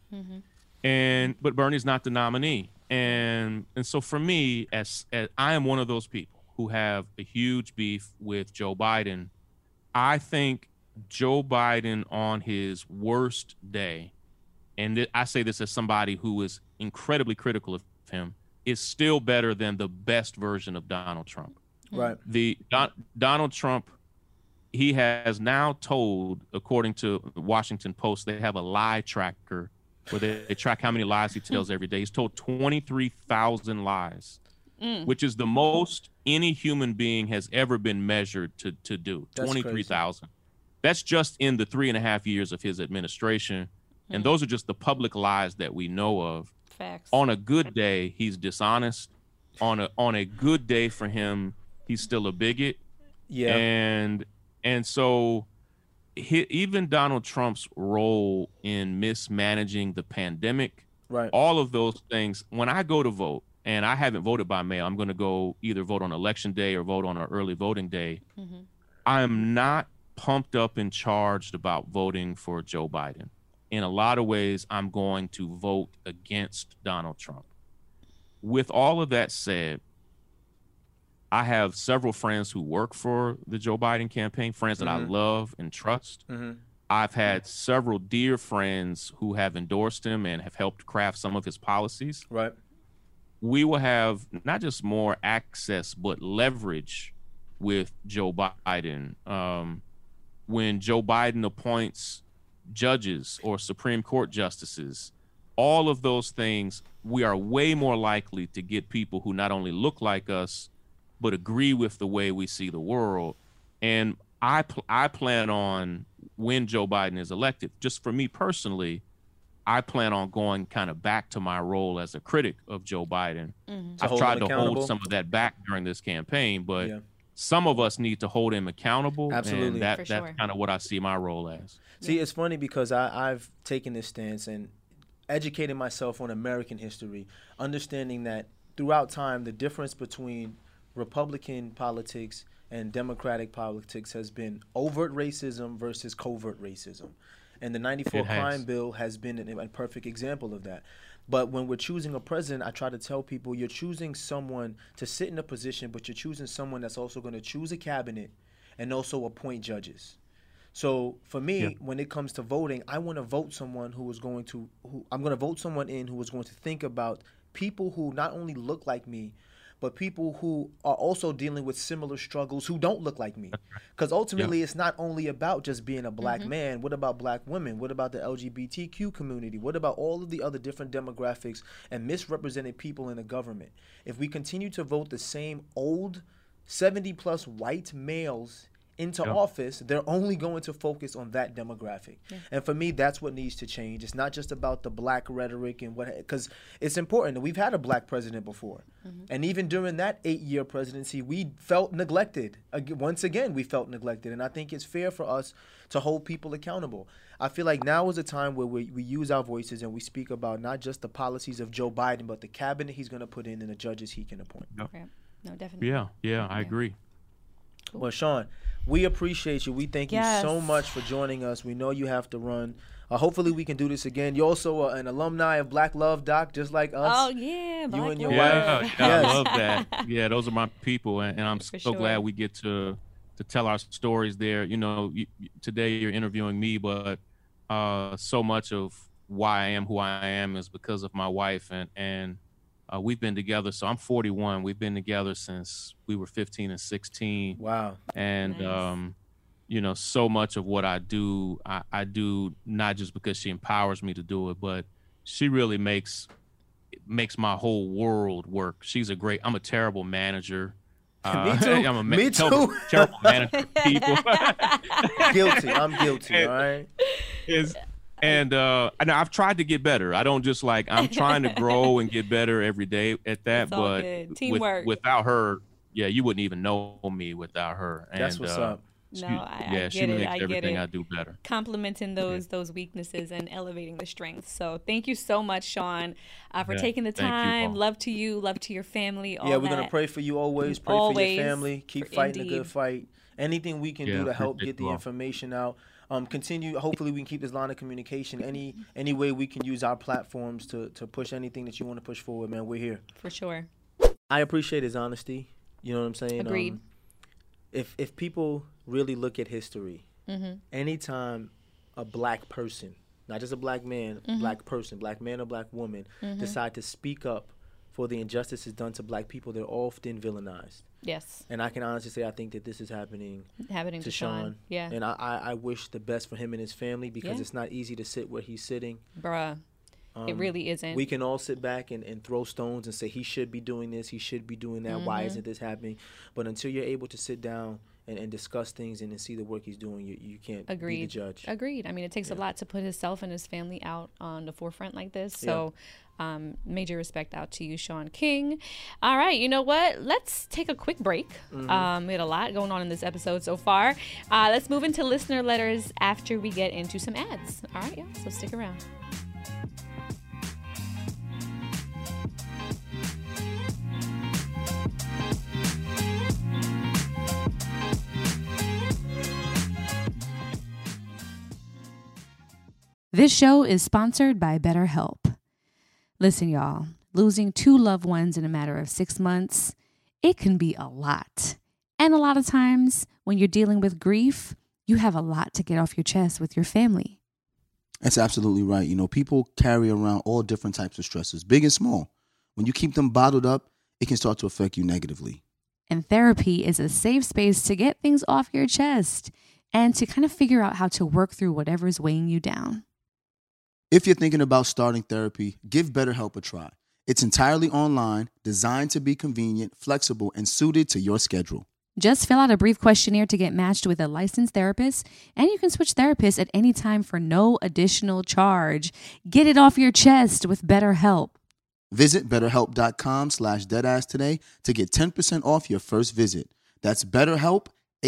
But Bernie's not the nominee. And so for me, as I am one of those people who have a huge beef with Joe Biden, I think Joe Biden on his worst day, and I say this as somebody who is incredibly critical of him, is still better than the best version of Donald Trump. Right. Donald Trump, he has now told, according to the Washington Post, they have a lie tracker where they track how many lies he tells every day. He's told 23,000 lies, which is the most any human being has ever been measured to do. 23,000. That's just in the 3.5 years of his administration. And those are just the public lies that we know of. Facts. On a good day, he's dishonest. On a good day for him, he's still a bigot. Yeah. And so even Donald Trump's role in mismanaging the pandemic, all of those things, when I go to vote, and I haven't voted by mail, I'm going to go either vote on election day or vote on an early voting day. I'm not pumped up and charged about voting for Joe Biden. In a lot of ways, I'm going to vote against Donald Trump. With all of that said, I have several friends who work for the Joe Biden campaign, friends that I love and trust. I've had several dear friends who have endorsed him and have helped craft some of his policies. Right. We will have not just more access, but leverage with Joe Biden. When Joe Biden appoints judges or Supreme Court justices, all of those things, we are way more likely to get people who not only look like us, but agree with the way we see the world. And I plan on, when Joe Biden is elected, just for me personally, I plan on going kind of back to my role as a critic of Joe Biden. I've tried to hold some of that back during this campaign, but some of us need to hold him accountable. Absolutely. And that's kind of what I see my role as. See, it's funny because I've taken this stance and educated myself on American history, understanding that throughout time, the difference between Republican politics and Democratic politics has been overt racism versus covert racism. And the '94 crime bill has been a perfect example of that. But when we're choosing a president, I try to tell people you're choosing someone to sit in a position, but you're choosing someone that's also going to choose a cabinet and also appoint judges. So for me, when it comes to voting, I want to vote someone who is going to, I'm going to vote someone in who is going to think about people who not only look like me, but people who are also dealing with similar struggles who don't look like me. Because ultimately, it's not only about just being a black man. What about black women? What about the LGBTQ community? What about all of the other different demographics and misrepresented people in the government? If we continue to vote the same old 70-plus white males into office, they're only going to focus on that demographic. And for me, that's what needs to change. It's not just about the black rhetoric and what, because it's important. We've had a black president before. And even during that 8-year presidency, we felt neglected. Once again, we felt neglected. And I think it's fair for us to hold people accountable. I feel like now is a time where we use our voices and we speak about not just the policies of Joe Biden, but the cabinet he's going to put in and the judges he can appoint. Right. No, definitely. Yeah, I agree. Cool. Well, Sean, we appreciate you. We thank you so much for joining us. We know you have to run. Hopefully we can do this again. You're also an alumni of Black Love, Doc, just like us. Oh, yeah. You and your wife. Yes. I love that. Yeah, those are my people, and I'm so glad we get to tell our stories there. You know, today you're interviewing me, but so much of why I am who I am is because of my wife, and we've been together. So I'm 41. We've been together since we were 15 and 16. Wow. And, you know, so much of what I do, I do not just because she empowers me to do it, but she really makes my whole world work. I'm a terrible manager. Me too. I'm Me too. Terrible manager of people. Guilty. I'm guilty, all right? And I've tried to get better. I don't just I'm trying to grow and get better every day at that. It's all but good. Teamwork. Without her, you wouldn't even know me without her. That's what's up. No, I she makes get everything it. I do better. Complimenting those weaknesses and elevating the strengths. So thank you so much, Sean, for taking the time. Love to you, love to your family. All we're going to pray for you always. Pray for your family. Keep fighting the good fight. Anything we can do to help get the information out. Continue. Hopefully, we can keep this line of communication. Any way we can use our platforms to push anything that you want to push forward, man. We're here. For sure. I appreciate his honesty. You know what I'm saying? Agreed. If people really look at history, anytime a black person, not just a black man, black person, black man or black woman, decide to speak up for the injustices done to black people, they're often villainized. Yes. And I can honestly say I think that this is happening to Sean. Yeah. And I wish the best for him and his family because it's not easy to sit where he's sitting. Bruh. It really isn't. We can all sit back and throw stones and say he should be doing this, he should be doing that. Why isn't this happening? But until you're able to sit down and discuss things and see the work he's doing, you can't be the judge. Agreed. I mean, it takes a lot to put himself and his family out on the forefront like this. So major respect out to you, Sean King. All right. You know what? Let's take a quick break. We had a lot going on in this episode so far. Let's move into listener letters after we get into some ads. All right. Yeah. So stick around. This show is sponsored by BetterHelp. Listen, y'all, losing 2 loved ones in a matter of 6 months, it can be a lot. And a lot of times when you're dealing with grief, you have a lot to get off your chest with your family. That's absolutely right. You know, people carry around all different types of stresses, big and small. When you keep them bottled up, it can start to affect you negatively. And therapy is a safe space to get things off your chest and to kind of figure out how to work through whatever's weighing you down. If you're thinking about starting therapy, give BetterHelp a try. It's entirely online, designed to be convenient, flexible, and suited to your schedule. Just fill out a brief questionnaire to get matched with a licensed therapist, and you can switch therapists at any time for no additional charge. Get it off your chest with BetterHelp. Visit BetterHelp.com/deadass today to get 10% off your first visit. That's BetterHelp,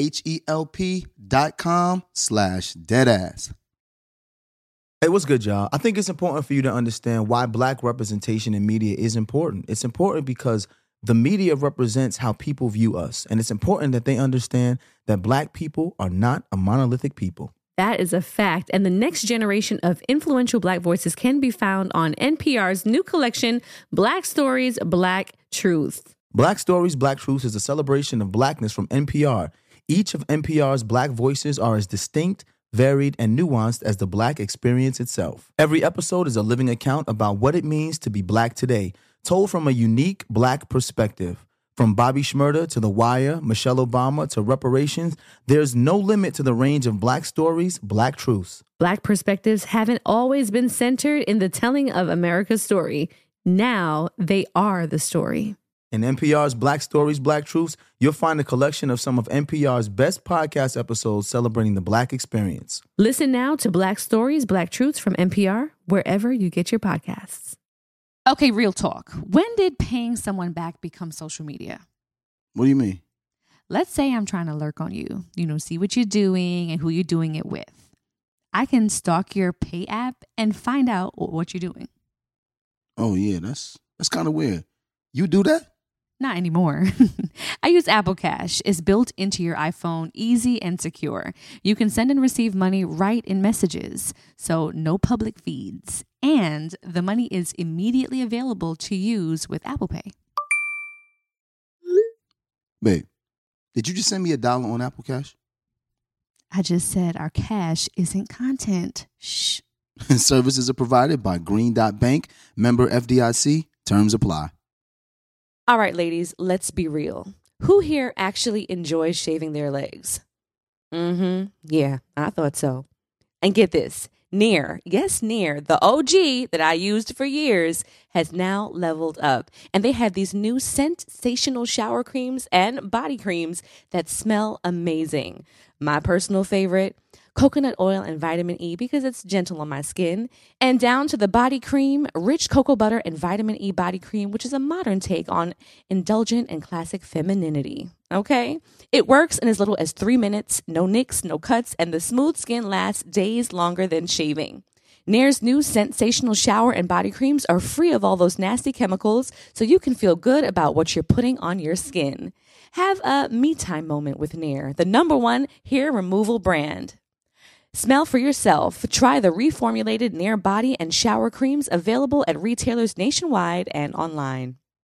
HELP.com/deadass. Hey, what's good, y'all? I think it's important for you to understand why black representation in media is important. It's important because the media represents how people view us. And it's important that they understand that black people are not a monolithic people. That is a fact. And the next generation of influential Black voices can be found on NPR's new collection, Black Stories, Black Truth. Black Stories, Black Truth is a celebration of blackness from NPR. Each of NPR's black voices are as distinct, varied, and nuanced as the black experience itself. Every episode is a living account about what it means to be black today, told from a unique black perspective. From Bobby Shmurda to The Wire, Michelle Obama to reparations, there's no limit to the range of black stories, black truths. Black perspectives haven't always been centered in the telling of America's story. Now they are the story. In NPR's Black Stories, Black Truths, you'll find a collection of some of NPR's best podcast episodes celebrating the Black experience. Listen now to Black Stories, Black Truths from NPR, wherever you get your podcasts. Okay, real talk. When did paying someone back become social media? What do you mean? Let's say I'm trying to lurk on you, see what you're doing and who you're doing it with. I can stalk your pay app and find out what you're doing. Oh, yeah, that's kind of weird. You do that? Not anymore. I use Apple Cash. It's built into your iPhone, easy and secure. You can send and receive money right in messages, so no public feeds. And the money is immediately available to use with Apple Pay. Babe, did you just send me $1 on Apple Cash? I just said our cash isn't content. Shh. Services are provided by Green Dot Bank, member FDIC. Terms apply. All right, ladies, let's be real. Who here actually enjoys shaving their legs? Yeah, I thought so. And get this, Nair, yes, Nair, the OG that I used for years, has now leveled up. And they have these new sensational shower creams and body creams that smell amazing. My personal favorite, coconut oil and vitamin E because it's gentle on my skin, and down to the body cream, rich cocoa butter and vitamin E body cream, which is a modern take on indulgent and classic femininity. Okay? It works in as little as 3 minutes, no nicks, no cuts, and the smooth skin lasts days longer than shaving. Nair's new sensational shower and body creams are free of all those nasty chemicals, so you can feel good about what you're putting on your skin. Have a me time moment with Nair, the #1 hair removal brand. Smell for yourself. Try the reformulated Nair body and shower creams available at retailers nationwide and online.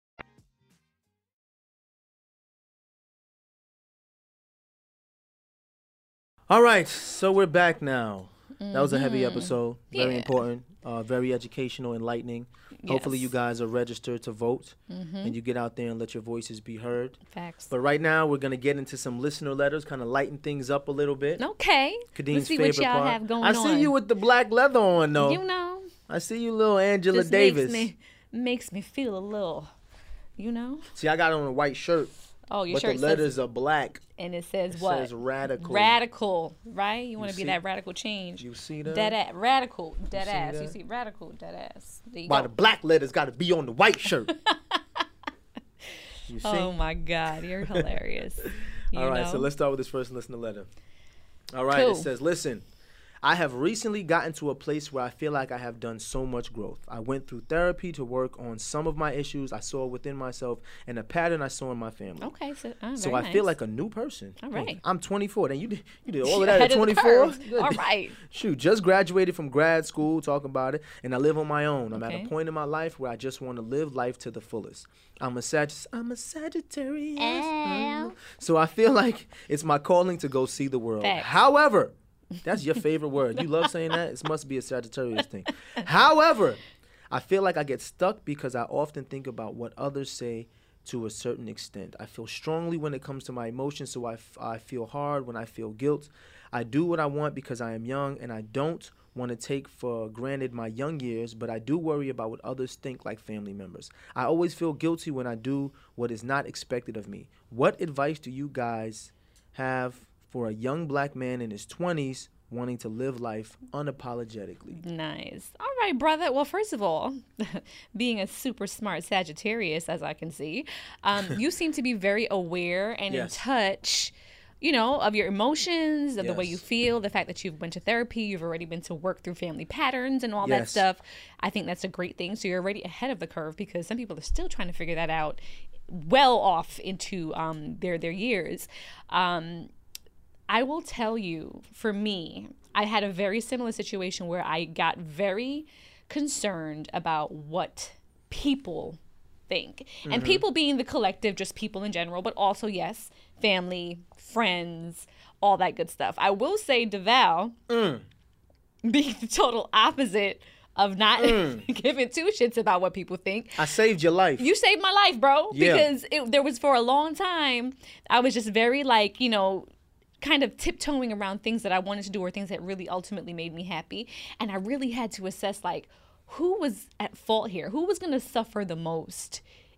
All right, so we're back now. That was a heavy episode. Very important. Very educational, enlightening. Hopefully you guys are registered to vote and you get out there and let your voices be heard. Facts. But right now we're going to get into some listener letters, kind of lighten things up a little bit. Okay. Kadeen's Let's see favorite what y'all part. have going I on. see you with the black leather on, though. You know. I see you, little Angela Just Davis. makes me feel a little, See, I got on a white shirt. Oh, your but shirt the letters are black. And it says what? It says radical. Radical, right? You want to be see? that radical change. You see that? Radical, dead see ass. that? You see radical, dead ass. There you Why go. the black letters got to be on the white shirt. You see? Oh my God, you're hilarious. All right, know? so let's start with this first listener letter. All right, Cool. It says, listen, I have recently gotten to a place where I feel like I have done so much growth. I went through therapy to work on some of my issues I saw within myself and a pattern I saw in my family. Okay, so So I feel like a new person. All right. I'm 24. Then you did all of Ahead that at of the 24? curve. Good. All right. Shoot, just graduated from grad school, talking about it, and I live on my own. I'm at Okay. a point in my life where I just want to live life to the fullest. I'm a Sagittarius. So I feel like it's my calling to go see the world. Facts. However, that's your favorite word. You love saying that? It must be a Sagittarius thing. However, I feel like I get stuck because I often think about what others say to a certain extent. I feel strongly when it comes to my emotions, so I feel hard when I feel guilt. I do what I want because I am young, and I don't want to take for granted my young years, but I do worry about what others think, like family members. I always feel guilty when I do what is not expected of me. What advice do you guys have for a young black man in his 20s wanting to live life unapologetically? Nice. All right, brother. Well, first of all, being a super smart Sagittarius, as I can see, you seem to be very aware and in touch, of your emotions, of the way you feel, the fact that you've went to therapy, you've already been to work through family patterns and all that stuff. I think that's a great thing. So you're already ahead of the curve because some people are still trying to figure that out well off into their years. I will tell you, for me, I had a very similar situation where I got very concerned about what people think. And people being the collective, just people in general, but also, yes, family, friends, all that good stuff. I will say DeVal, being the total opposite of not giving two shits about what people think. I saved your life. You saved my life, bro. Yeah. Because there was, for a long time, I was just very kind of tiptoeing around things that I wanted to do or things that really ultimately made me happy. And I really had to assess who was at fault here? Who was going to suffer the most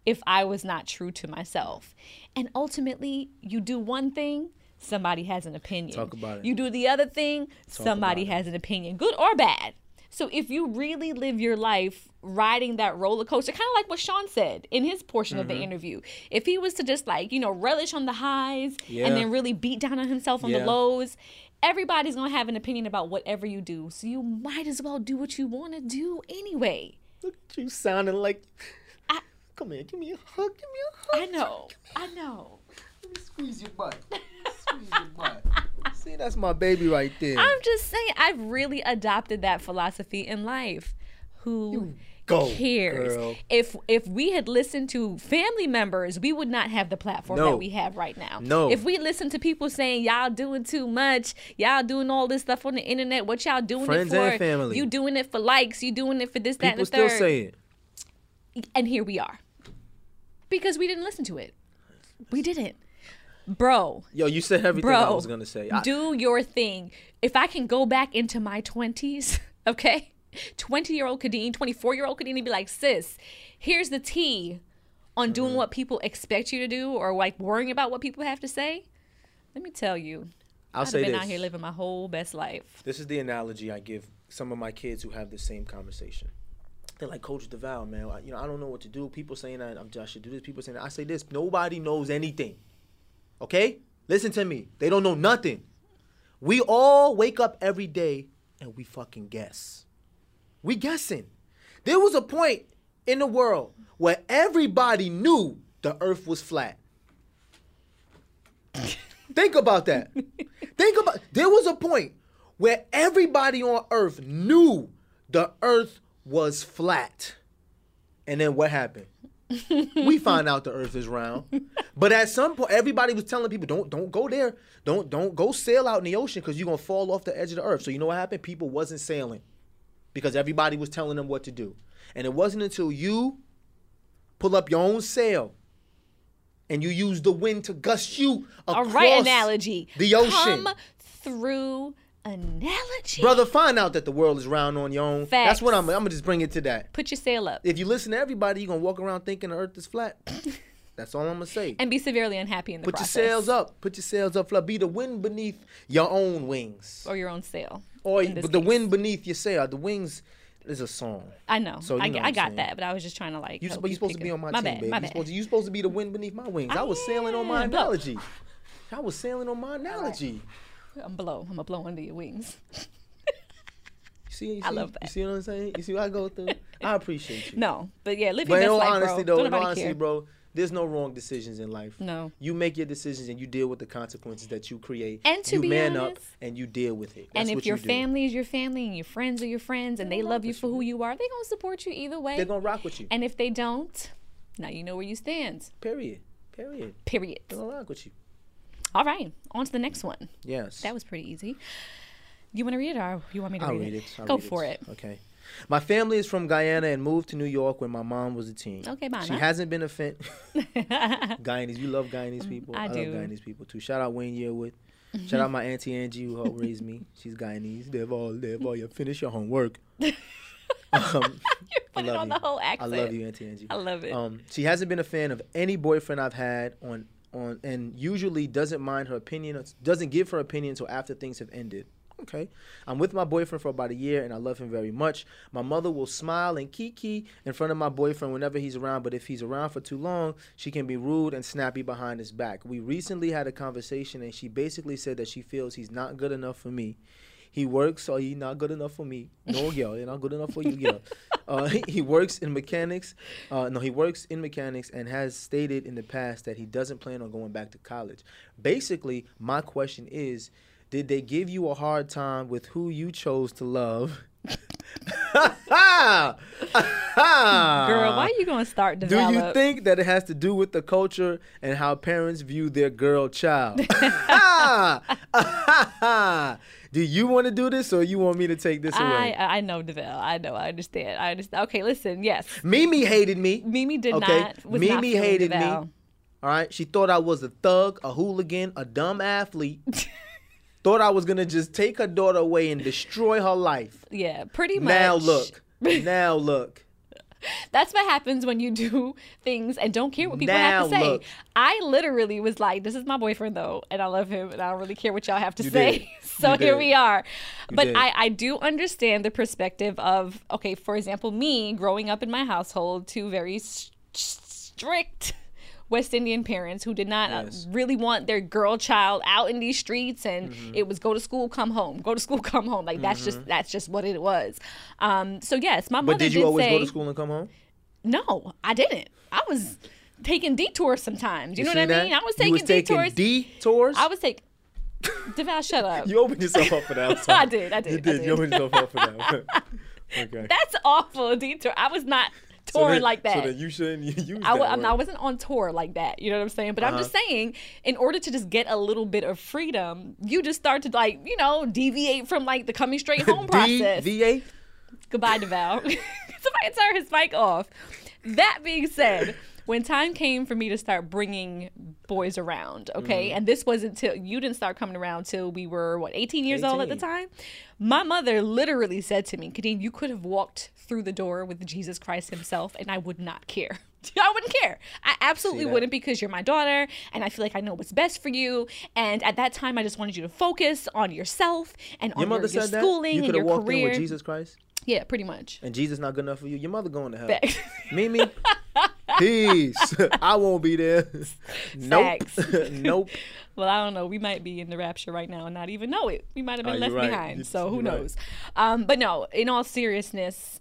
if I was not true to myself. And ultimately, you do one thing, somebody has an opinion. Talk about it. You do the other thing, somebody has an opinion, good or bad. So if you really live your life riding that roller coaster, kind of like what Sean said in his portion of the interview, if he was to just like, relish on the highs and then really beat down on himself on the lows, everybody's going to have an opinion about whatever you do. So you might as well do what you want to do anyway. Look at you sounding like, come here, give me a hug, give me a hug. I know. Let me squeeze your butt. Squeeze your butt. See, that's my baby right there. I'm just saying, I've really adopted that philosophy in life. Who cares? Girl. If we had listened to family members, we would not have the platform that we have right now. No. If we listened to people saying, y'all doing too much, y'all doing all this stuff on the internet, what y'all doing Friends it for? and family. You doing it for likes, you doing it for this, that, and the People third. still say it. And here we are. Because we didn't listen to it. We didn't. Bro. Yo, you said everything I was going to say. Do your thing. If I can go back into my 20s, okay? 20-year-old Kadeen, 24-year-old Kadeen, and be like, sis, here's the tea on doing what people expect you to do or like worrying about what people have to say. Let me tell you, I've been out here living my whole best life. This is the analogy I give some of my kids who have the same conversation. They're like, Coach DeVal, man, I don't know what to do. People saying that I should do this. People saying that. I say this. Nobody knows anything. Okay? Listen to me. They don't know nothing. We all wake up every day and we fucking guess. We guessing. There was a point in the world where everybody knew the earth was flat. Think about that. There was a point where everybody on earth knew the earth was flat. And then what happened? We find out the earth is round. But at some point, everybody was telling people, don't go there. Don't go sail out in the ocean because you're going to fall off the edge of the earth. So you know what happened? People wasn't sailing because everybody was telling them what to do. And it wasn't until you pull up your own sail and you use the wind to gust you across the ocean. Come through analogy. Brother, find out that the world is round on your own. Facts. That's what I'm going to just bring it to that. Put your sail up. If you listen to everybody, you're going to walk around thinking the earth is flat. That's all I'm going to say. And be severely unhappy in the process. Put your sails up. Put your sails up. Be the wind beneath your own wings. Or your own sail. Or the wind beneath your sail. The wings is a song. I know. So I got that, but I was just trying to like. You're supposed to be on my team, baby. My bad. You're supposed to be the wind beneath my wings. I was sailing on my analogy. I was sailing on my analogy. I'm going to blow under your wings. I love that. You see what I'm saying? You see what I go through? I appreciate you. No, but yeah, live your best life, bro. In all honesty, bro, there's no wrong decisions in life. No. You make your decisions and you deal with the consequences that you create. And to be honest, you man up and you deal with it. That's and if what your you do. family is your family and your friends are your friends and they love you for who you are, they're going to support you either way. They're going to rock with you. And if they don't, now you know where you stand. Period. They're going to rock with you. All right. On to the next one. Yes. That was pretty easy. You want to read it or you want me to I'll read it? Go for it. Okay. My family is from Guyana and moved to New York when my mom was a teen. Okay, bye. She hasn't been offended. Guyanese, you love Guyanese people. I do. Love Guyanese people too. Shout out Wayne Yearwood. Shout out my auntie Angie who helped raise me. She's Guyanese. They've all you finish your homework. You're putting on the whole accent. I love you, Auntie Angie. I love it. She hasn't been a fan of any boyfriend I've had on and usually doesn't mind her opinion, doesn't give her opinion until after things have ended. Okay. I'm with my boyfriend for about a year and I love him very much. My mother will smile and kiki in front of my boyfriend whenever he's around, but if he's around for too long, she can be rude and snappy behind his back. We recently had a conversation and she basically said that she feels he's not good enough for me. He works, so he's not good enough for me. No, girl, he's not good enough for you, girl. He works in mechanics. He works in mechanics and has stated in the past that he doesn't plan on going back to college. Basically, my question is, did they give you a hard time with who you chose to love? Girl, why are you going to start develop? Do you think that it has to do with the culture and how parents view their girl child? Do you want to do this or you want me to take this away? I know, DeVal. I know. I understand. Okay, listen, yes. Mimi hated me. Mimi did not. Mimi hated me. All right? She thought I was a thug, a hooligan, a dumb athlete. Thought I was going to just take her daughter away and destroy her life. Yeah, pretty much. Now look. That's what happens when you do things and don't care what people Now, have to say. look. I literally was like, this is my boyfriend, though, and I love him, and I don't really care what y'all have to You say. did. So You here did. we are. But did. I do understand the perspective of, okay, for example, me growing up in my household, two very strict West Indian parents who did not really want their girl child out in these streets, and it was go to school, come home, go to school, come home. Like that's just what it was. So yes, my mother But did you always say, go to school and come home? No, I didn't. I was taking detours sometimes. You know see what I that? mean? I was You taking detours. detours? I was taking. Deval, shut up. You opened yourself up for that. I'm sorry. I did. You did. You opened yourself up for that. Okay. That's awful. Detour. I was not touring like that. So then you shouldn't use I that wasn't on tour like that. You know what I'm saying? But I'm just saying, in order to just get a little bit of freedom, you just start to deviate from like the coming straight home process. Deviate? Goodbye, Deval. Somebody turn his mic off. That being said, when time came for me to start bringing boys around, okay, and this wasn't till you didn't start coming around till we were 18 years old at the time. My mother literally said to me, Kadeen, you could have walked through the door with Jesus Christ himself and I would not care. I wouldn't care. I absolutely wouldn't, because you're my daughter and I feel like I know what's best for you. And at that time, I just wanted you to focus on yourself and on your schooling and your walked career. in with Jesus Christ? Yeah, pretty much. And Jesus not good enough for you? Your mother going to hell. Facts. Mimi, peace. I won't be there. Nope. Nope. Well, I don't know. We might be in the rapture right now and not even know it. We might have been left you're right. behind. So who You're right. knows? But no, in all seriousness,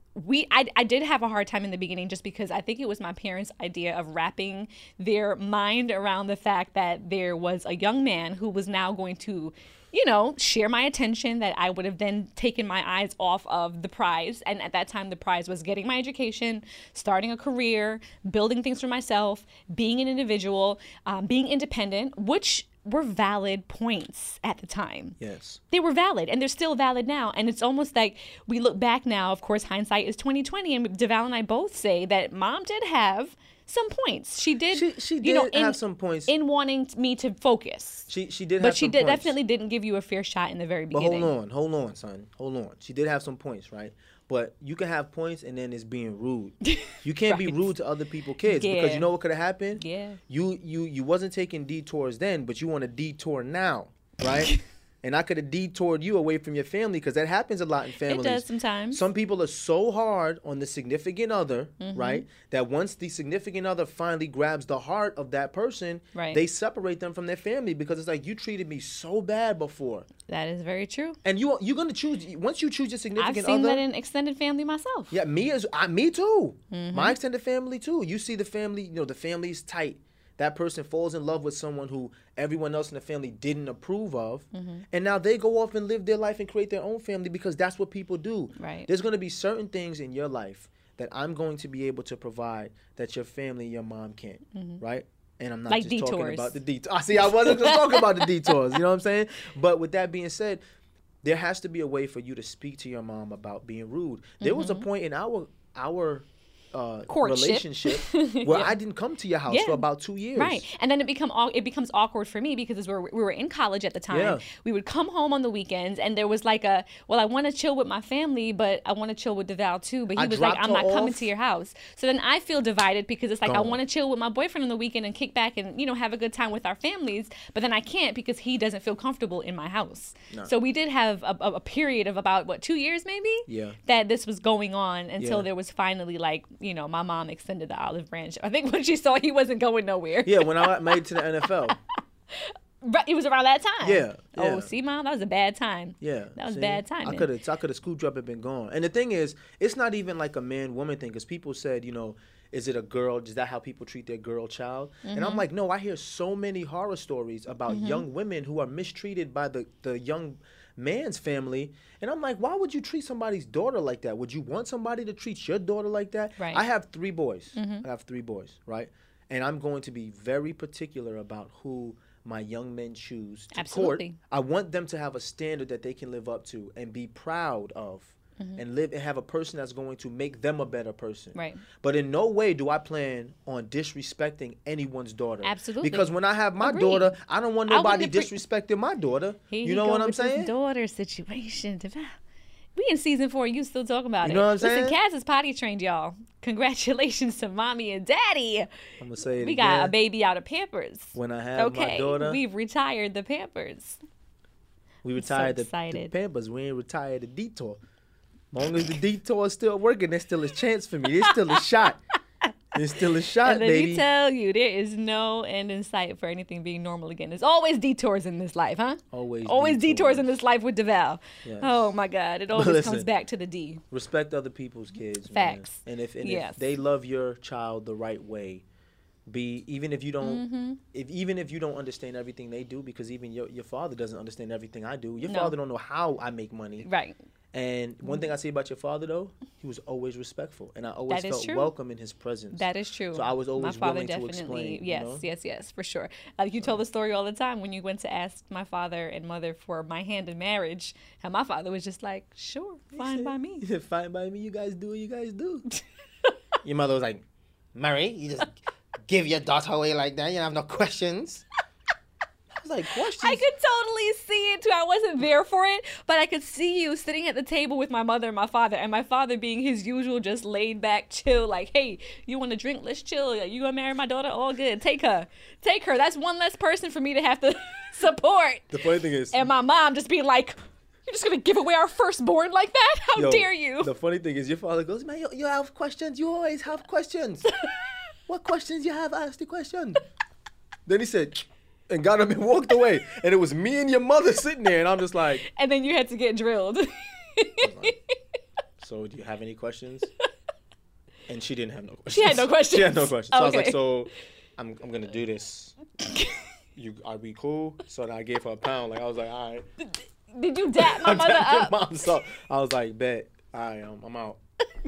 I did have a hard time in the beginning just because I think it was my parents' idea of wrapping their mind around the fact that there was a young man who was now going to, share my attention, that I would have then taken my eyes off of the prize. And at that time, the prize was getting my education, starting a career, building things for myself, being an individual, being independent, which were valid points at the time. Yes. They were valid, and they're still valid now. And it's almost like we look back now, of course, hindsight is 20/20, and Deval and I both say that Mom did have some points. She did. She did have some points in wanting me to focus. She did, but have she some did points. definitely didn't give you a fair shot in the very But beginning. hold on, son. Hold on. She did have some points, right? But you can have points and then it's being rude. You can't be Right. rude to other people's kids Yeah. because you know what could have happened? Yeah. You wasn't taking detours then, but you want to detour now, right? And I could have detoured you away from your family because that happens a lot in families. It does sometimes. Some people are so hard on the significant other, Mm-hmm. right, that once the significant other finally grabs the heart of that person, Right. they separate them from their family because it's like, you treated me so bad before. That is very true. And you're gonna choose, once you choose your I've significant seen other. that in extended family myself. Yeah, me too. Mm-hmm. My extended family too. You see the family, the family's tight. That person falls in love with someone who everyone else in the family didn't approve of. Mm-hmm. And now they go off and live their life and create their own family because that's what people do. Right. There's going to be certain things in your life that I'm going to be able to provide that your family, your mom can't, right? And I'm not Like just talking detours. about the detours. See, I wasn't just talking about the detours. You know what I'm saying? But with that being said, there has to be a way for you to speak to your mom about being rude. There was a point in our Courtship. relationship where I didn't come to your house for about 2 years. Right. And then it becomes awkward for me because we were in college at the time. Yeah. We would come home on the weekends and there was like I want to chill with my family, but I want to chill with Deval too. But he I was like, dropped I'm not her coming off. to your house. So then I feel divided because it's like I Gone. want to chill with my boyfriend on the weekend and kick back and, have a good time with our families. But then I can't because he doesn't feel comfortable in my house. So we did have a period of about, 2 years maybe? Yeah. That this was going on until Yeah. there was finally my mom extended the olive branch. I think when she saw he wasn't going nowhere. Yeah, when I got made to the NFL. Right, it was around that time. Yeah, Oh, yeah. see, Mom, that was a bad time. Yeah. That was see? bad timing. I could have scooped you up and been gone. And the thing is, it's not even like a man-woman thing because people said, is it a girl? Is that how people treat their girl child? And I'm like, no, I hear so many horror stories about young women who are mistreated by the young man's family. And I'm like, why would you treat somebody's daughter like that? Would you want somebody to treat your daughter like that? Right. I have 3 boys. I have 3 boys, right? And I'm going to be very particular about who my young men choose to Absolutely. court. I want them to have a standard that they can live up to and be proud of. And live and have a person that's going to make them a better person. Right. But in no way do I plan on disrespecting anyone's daughter. Absolutely. Because when I have my Agreed. daughter, I don't want I nobody wouldn't disrespecting my daughter. Here You know what I'm with this saying? daughter situation. We in season 4, you still talking about it. You know what I'm saying? Listen, Kaz is potty trained, y'all. Congratulations to mommy and daddy. I'm gonna say it We again. got a baby out of Pampers. When I had my daughter, we've retired the Pampers. we retired the excited. Pampers. We ain't retired the Detour. As long as the Detour is still working, there's still a chance for me. There's still a shot. There's still a shot, And let baby. me tell you, there is no end in sight for anything being normal again. There's always detours in this life, huh? Always detours in this life with DeVal. Yes. Oh my God, it always listen, comes back to the D. Respect other people's kids. Facts. Man. And Yes. if they love your child the right way, even if you don't even if you don't understand everything they do, because even your father doesn't understand everything I do. Your No. father don't know how I make money. Right. And one thing I say about your father, though, he was always respectful, and I always That is felt true. welcome in his presence. That is true. So I was always my father willing definitely, to explain. yes, yes, for sure. You tell the story all the time when you went to ask my father and mother for my hand in marriage, how my father was just like, sure, fine by me. He said, fine by me. You guys do what you guys do. Your mother was like, Mary, you just give your daughter away like that. You don't have no questions. I was like, questions? I could totally see it too. I wasn't there for it, but I could see you sitting at the table with my mother and my father being his usual, just laid back, chill, like, hey, you want to drink? Let's chill. You gonna marry my daughter? All good. Take her. That's one less person for me to have to support. The funny thing is, And my mom just being like, you're just gonna give away our firstborn like that? How dare you? The funny thing is, your father goes, man, you have questions. You always have questions. What questions you have? Ask the question. Then he said, and got up and walked away. And it was me and your mother sitting there. And I'm just like. And then you had to get drilled. So do you have any questions? And she didn't have no questions. She had no questions. She had no questions. So I was like, Okay. so I'm going to do this. Are we cool? So then I gave her a pound. Like, I was like, all right. Did you dap my I mother tapped your up? mom's up. I was like, bet. All right, I'm out.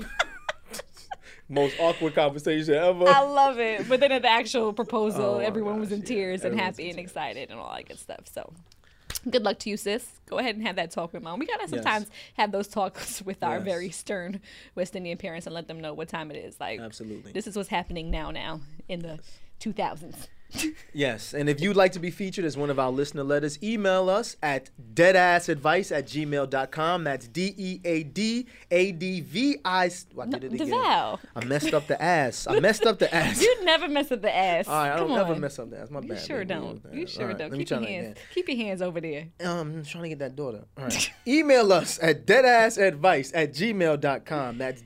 Most awkward conversation ever. I love it. But then at the actual proposal, Oh my everyone was in gosh, yeah. tears and Everyone's happy in and tears. excited and all that good stuff. So good luck to you, sis. Go ahead and have that talk with mom. We got to Yes. sometimes have those talks with our Yes. very stern West Indian parents and let them know what time it is. Like, Absolutely. this is what's happening now in the 2000s. Yes, and if you'd like to be featured as one of our listener letters, email us at deadassadvice@gmail.com. That's DEADADVI. I did it again. DeVal. I messed up the ass. You never mess up the ass. All right, I don't Come never on. mess up the ass. My You bad. sure baby. don't. You All sure right, don't. Let me Keep your try that hands. Keep your hands over there. I'm trying to get that daughter. All right. Email us at deadassadvice@gmail.com. That's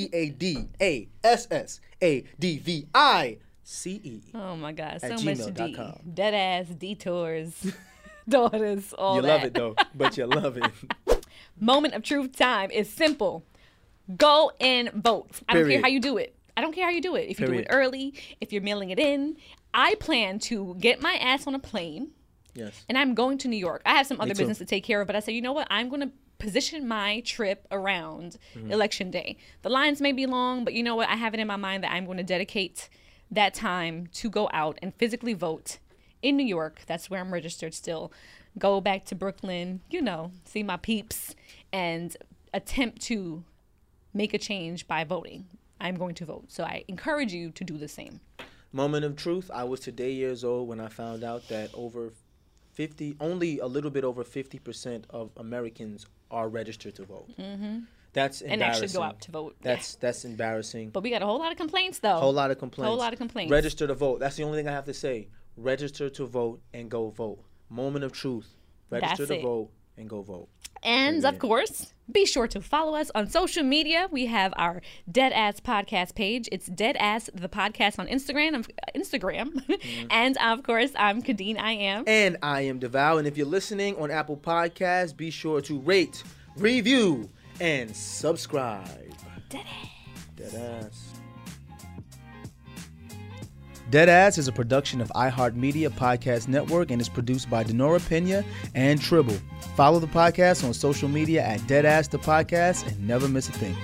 DEADASSADVICE. Oh my God, so At much gmail.com. D. Dead ass daughters, daughters, all You that. love it though, but you love it. Moment of truth time is simple. Go and vote. I don't care Period. how you do it. I don't care how you do it. If you do it Period. early, if you're mailing it in. I plan to get my ass on a plane Yes. and I'm going to New York. I have some other too. business to take care of, but I said, you know what? I'm going to position my trip around Election Day. The lines may be long, but you know what? I have it in my mind that I'm going to dedicate that time to go out and physically vote in New York. That's where I'm registered still. Go back to Brooklyn, see my peeps and attempt to make a change by voting. I'm going to vote. So I encourage you to do the same. Moment of truth. I was today years old when I found out that only a little bit over 50% of Americans are registered to vote. Mm-hmm. That's embarrassing. And actually go out to vote. That's embarrassing. But we got a whole lot of complaints, though. Whole lot of complaints. Whole lot of complaints. Register to vote. That's the only thing I have to say. Register to vote and go vote. Moment of truth. Register That's to it. vote and go vote. And of course, be sure to follow us on social media. We have our Dead Ass Podcast page. It's Dead Ass the Podcast on Instagram. And of course, I'm Kadeen. I am. And I am DeVal. And if you're listening on Apple Podcasts, be sure to rate, review, and subscribe. Dead Ass. Dead Ass is a production of iHeartMedia Podcast Network and is produced by Denora Pena and Tribble. Follow the podcast on social media at Dead Ass the Podcast and never miss a thing.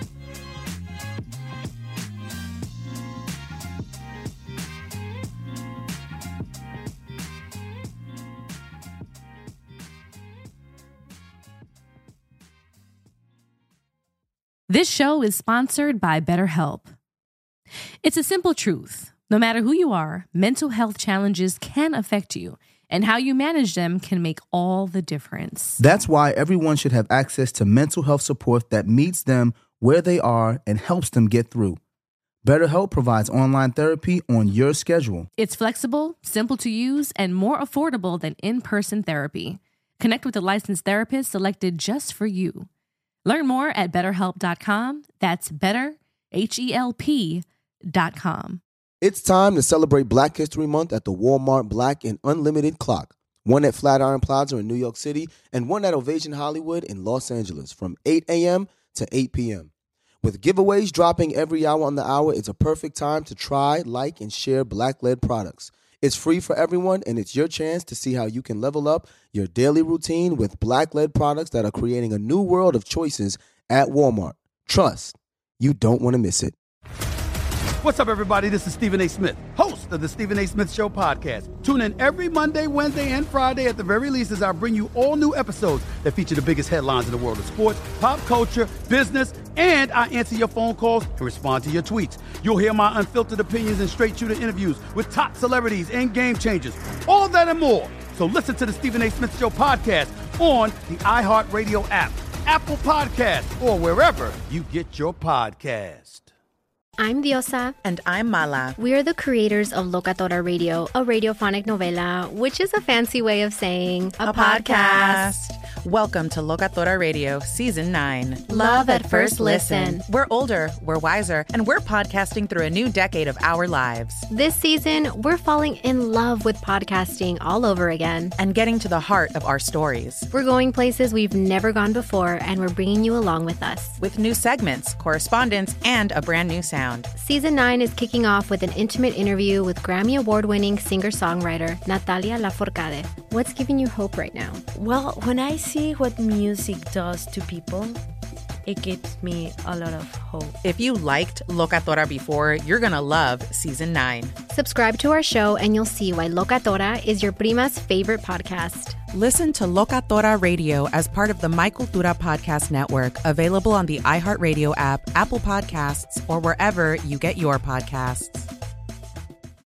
This show is sponsored by BetterHelp. It's a simple truth. No matter who you are, mental health challenges can affect you, And how you manage them can make all the difference. That's why everyone should have access to mental health support that meets them where they are and helps them get through. BetterHelp provides online therapy on your schedule. It's flexible, simple to use, and more affordable than in-person therapy. Connect with a licensed therapist selected just for you. Learn more at BetterHelp.com. That's BetterHelp.com. It's time to celebrate Black History Month at the Walmart Black and Unlimited Clock. One at Flatiron Plaza in New York City and one at Ovation Hollywood in Los Angeles from 8 a.m. to 8 p.m. With giveaways dropping every hour on the hour, it's a perfect time to try, like, and share Black-led products. It's free for everyone, and it's your chance to see how you can level up your daily routine with Black-led products that are creating a new world of choices at Walmart. Trust, you don't want to miss it. What's up, everybody? This is Stephen A. Smith, host of the Stephen A. Smith Show podcast. Tune in every Monday, Wednesday, and Friday at the very least as I bring you all new episodes that feature the biggest headlines in the world of sports, pop culture, business, and I answer your phone calls and respond to your tweets. You'll hear my unfiltered opinions and straight-shooter interviews with top celebrities and game changers. All that and more. So listen to the Stephen A. Smith Show podcast on the iHeartRadio app, Apple Podcasts, or wherever you get your podcast. I'm Diosa. And I'm Mala. We are the creators of Locatora Radio, a radiophonic novela, which is a fancy way of saying a podcast. Welcome to Locatora Radio, Season 9. Love at first listen. We're older, we're wiser, and we're podcasting through a new decade of our lives. This season, we're falling in love with podcasting all over again. And getting to the heart of our stories. We're going places we've never gone before, and we're bringing you along with us. With new segments, correspondence, and a brand new sound. Season 9 is kicking off with an intimate interview with Grammy Award-winning singer-songwriter Natalia Lafourcade. What's giving you hope right now? Well, when I see what music does to people, it gives me a lot of hope. If you liked Locatora before, you're going to love Season 9. Subscribe to our show and you'll see why Locatora is your prima's favorite podcast. Listen to Locatora Radio as part of the My Cultura Podcast Network, available on the iHeartRadio app, Apple Podcasts, or wherever you get your podcasts.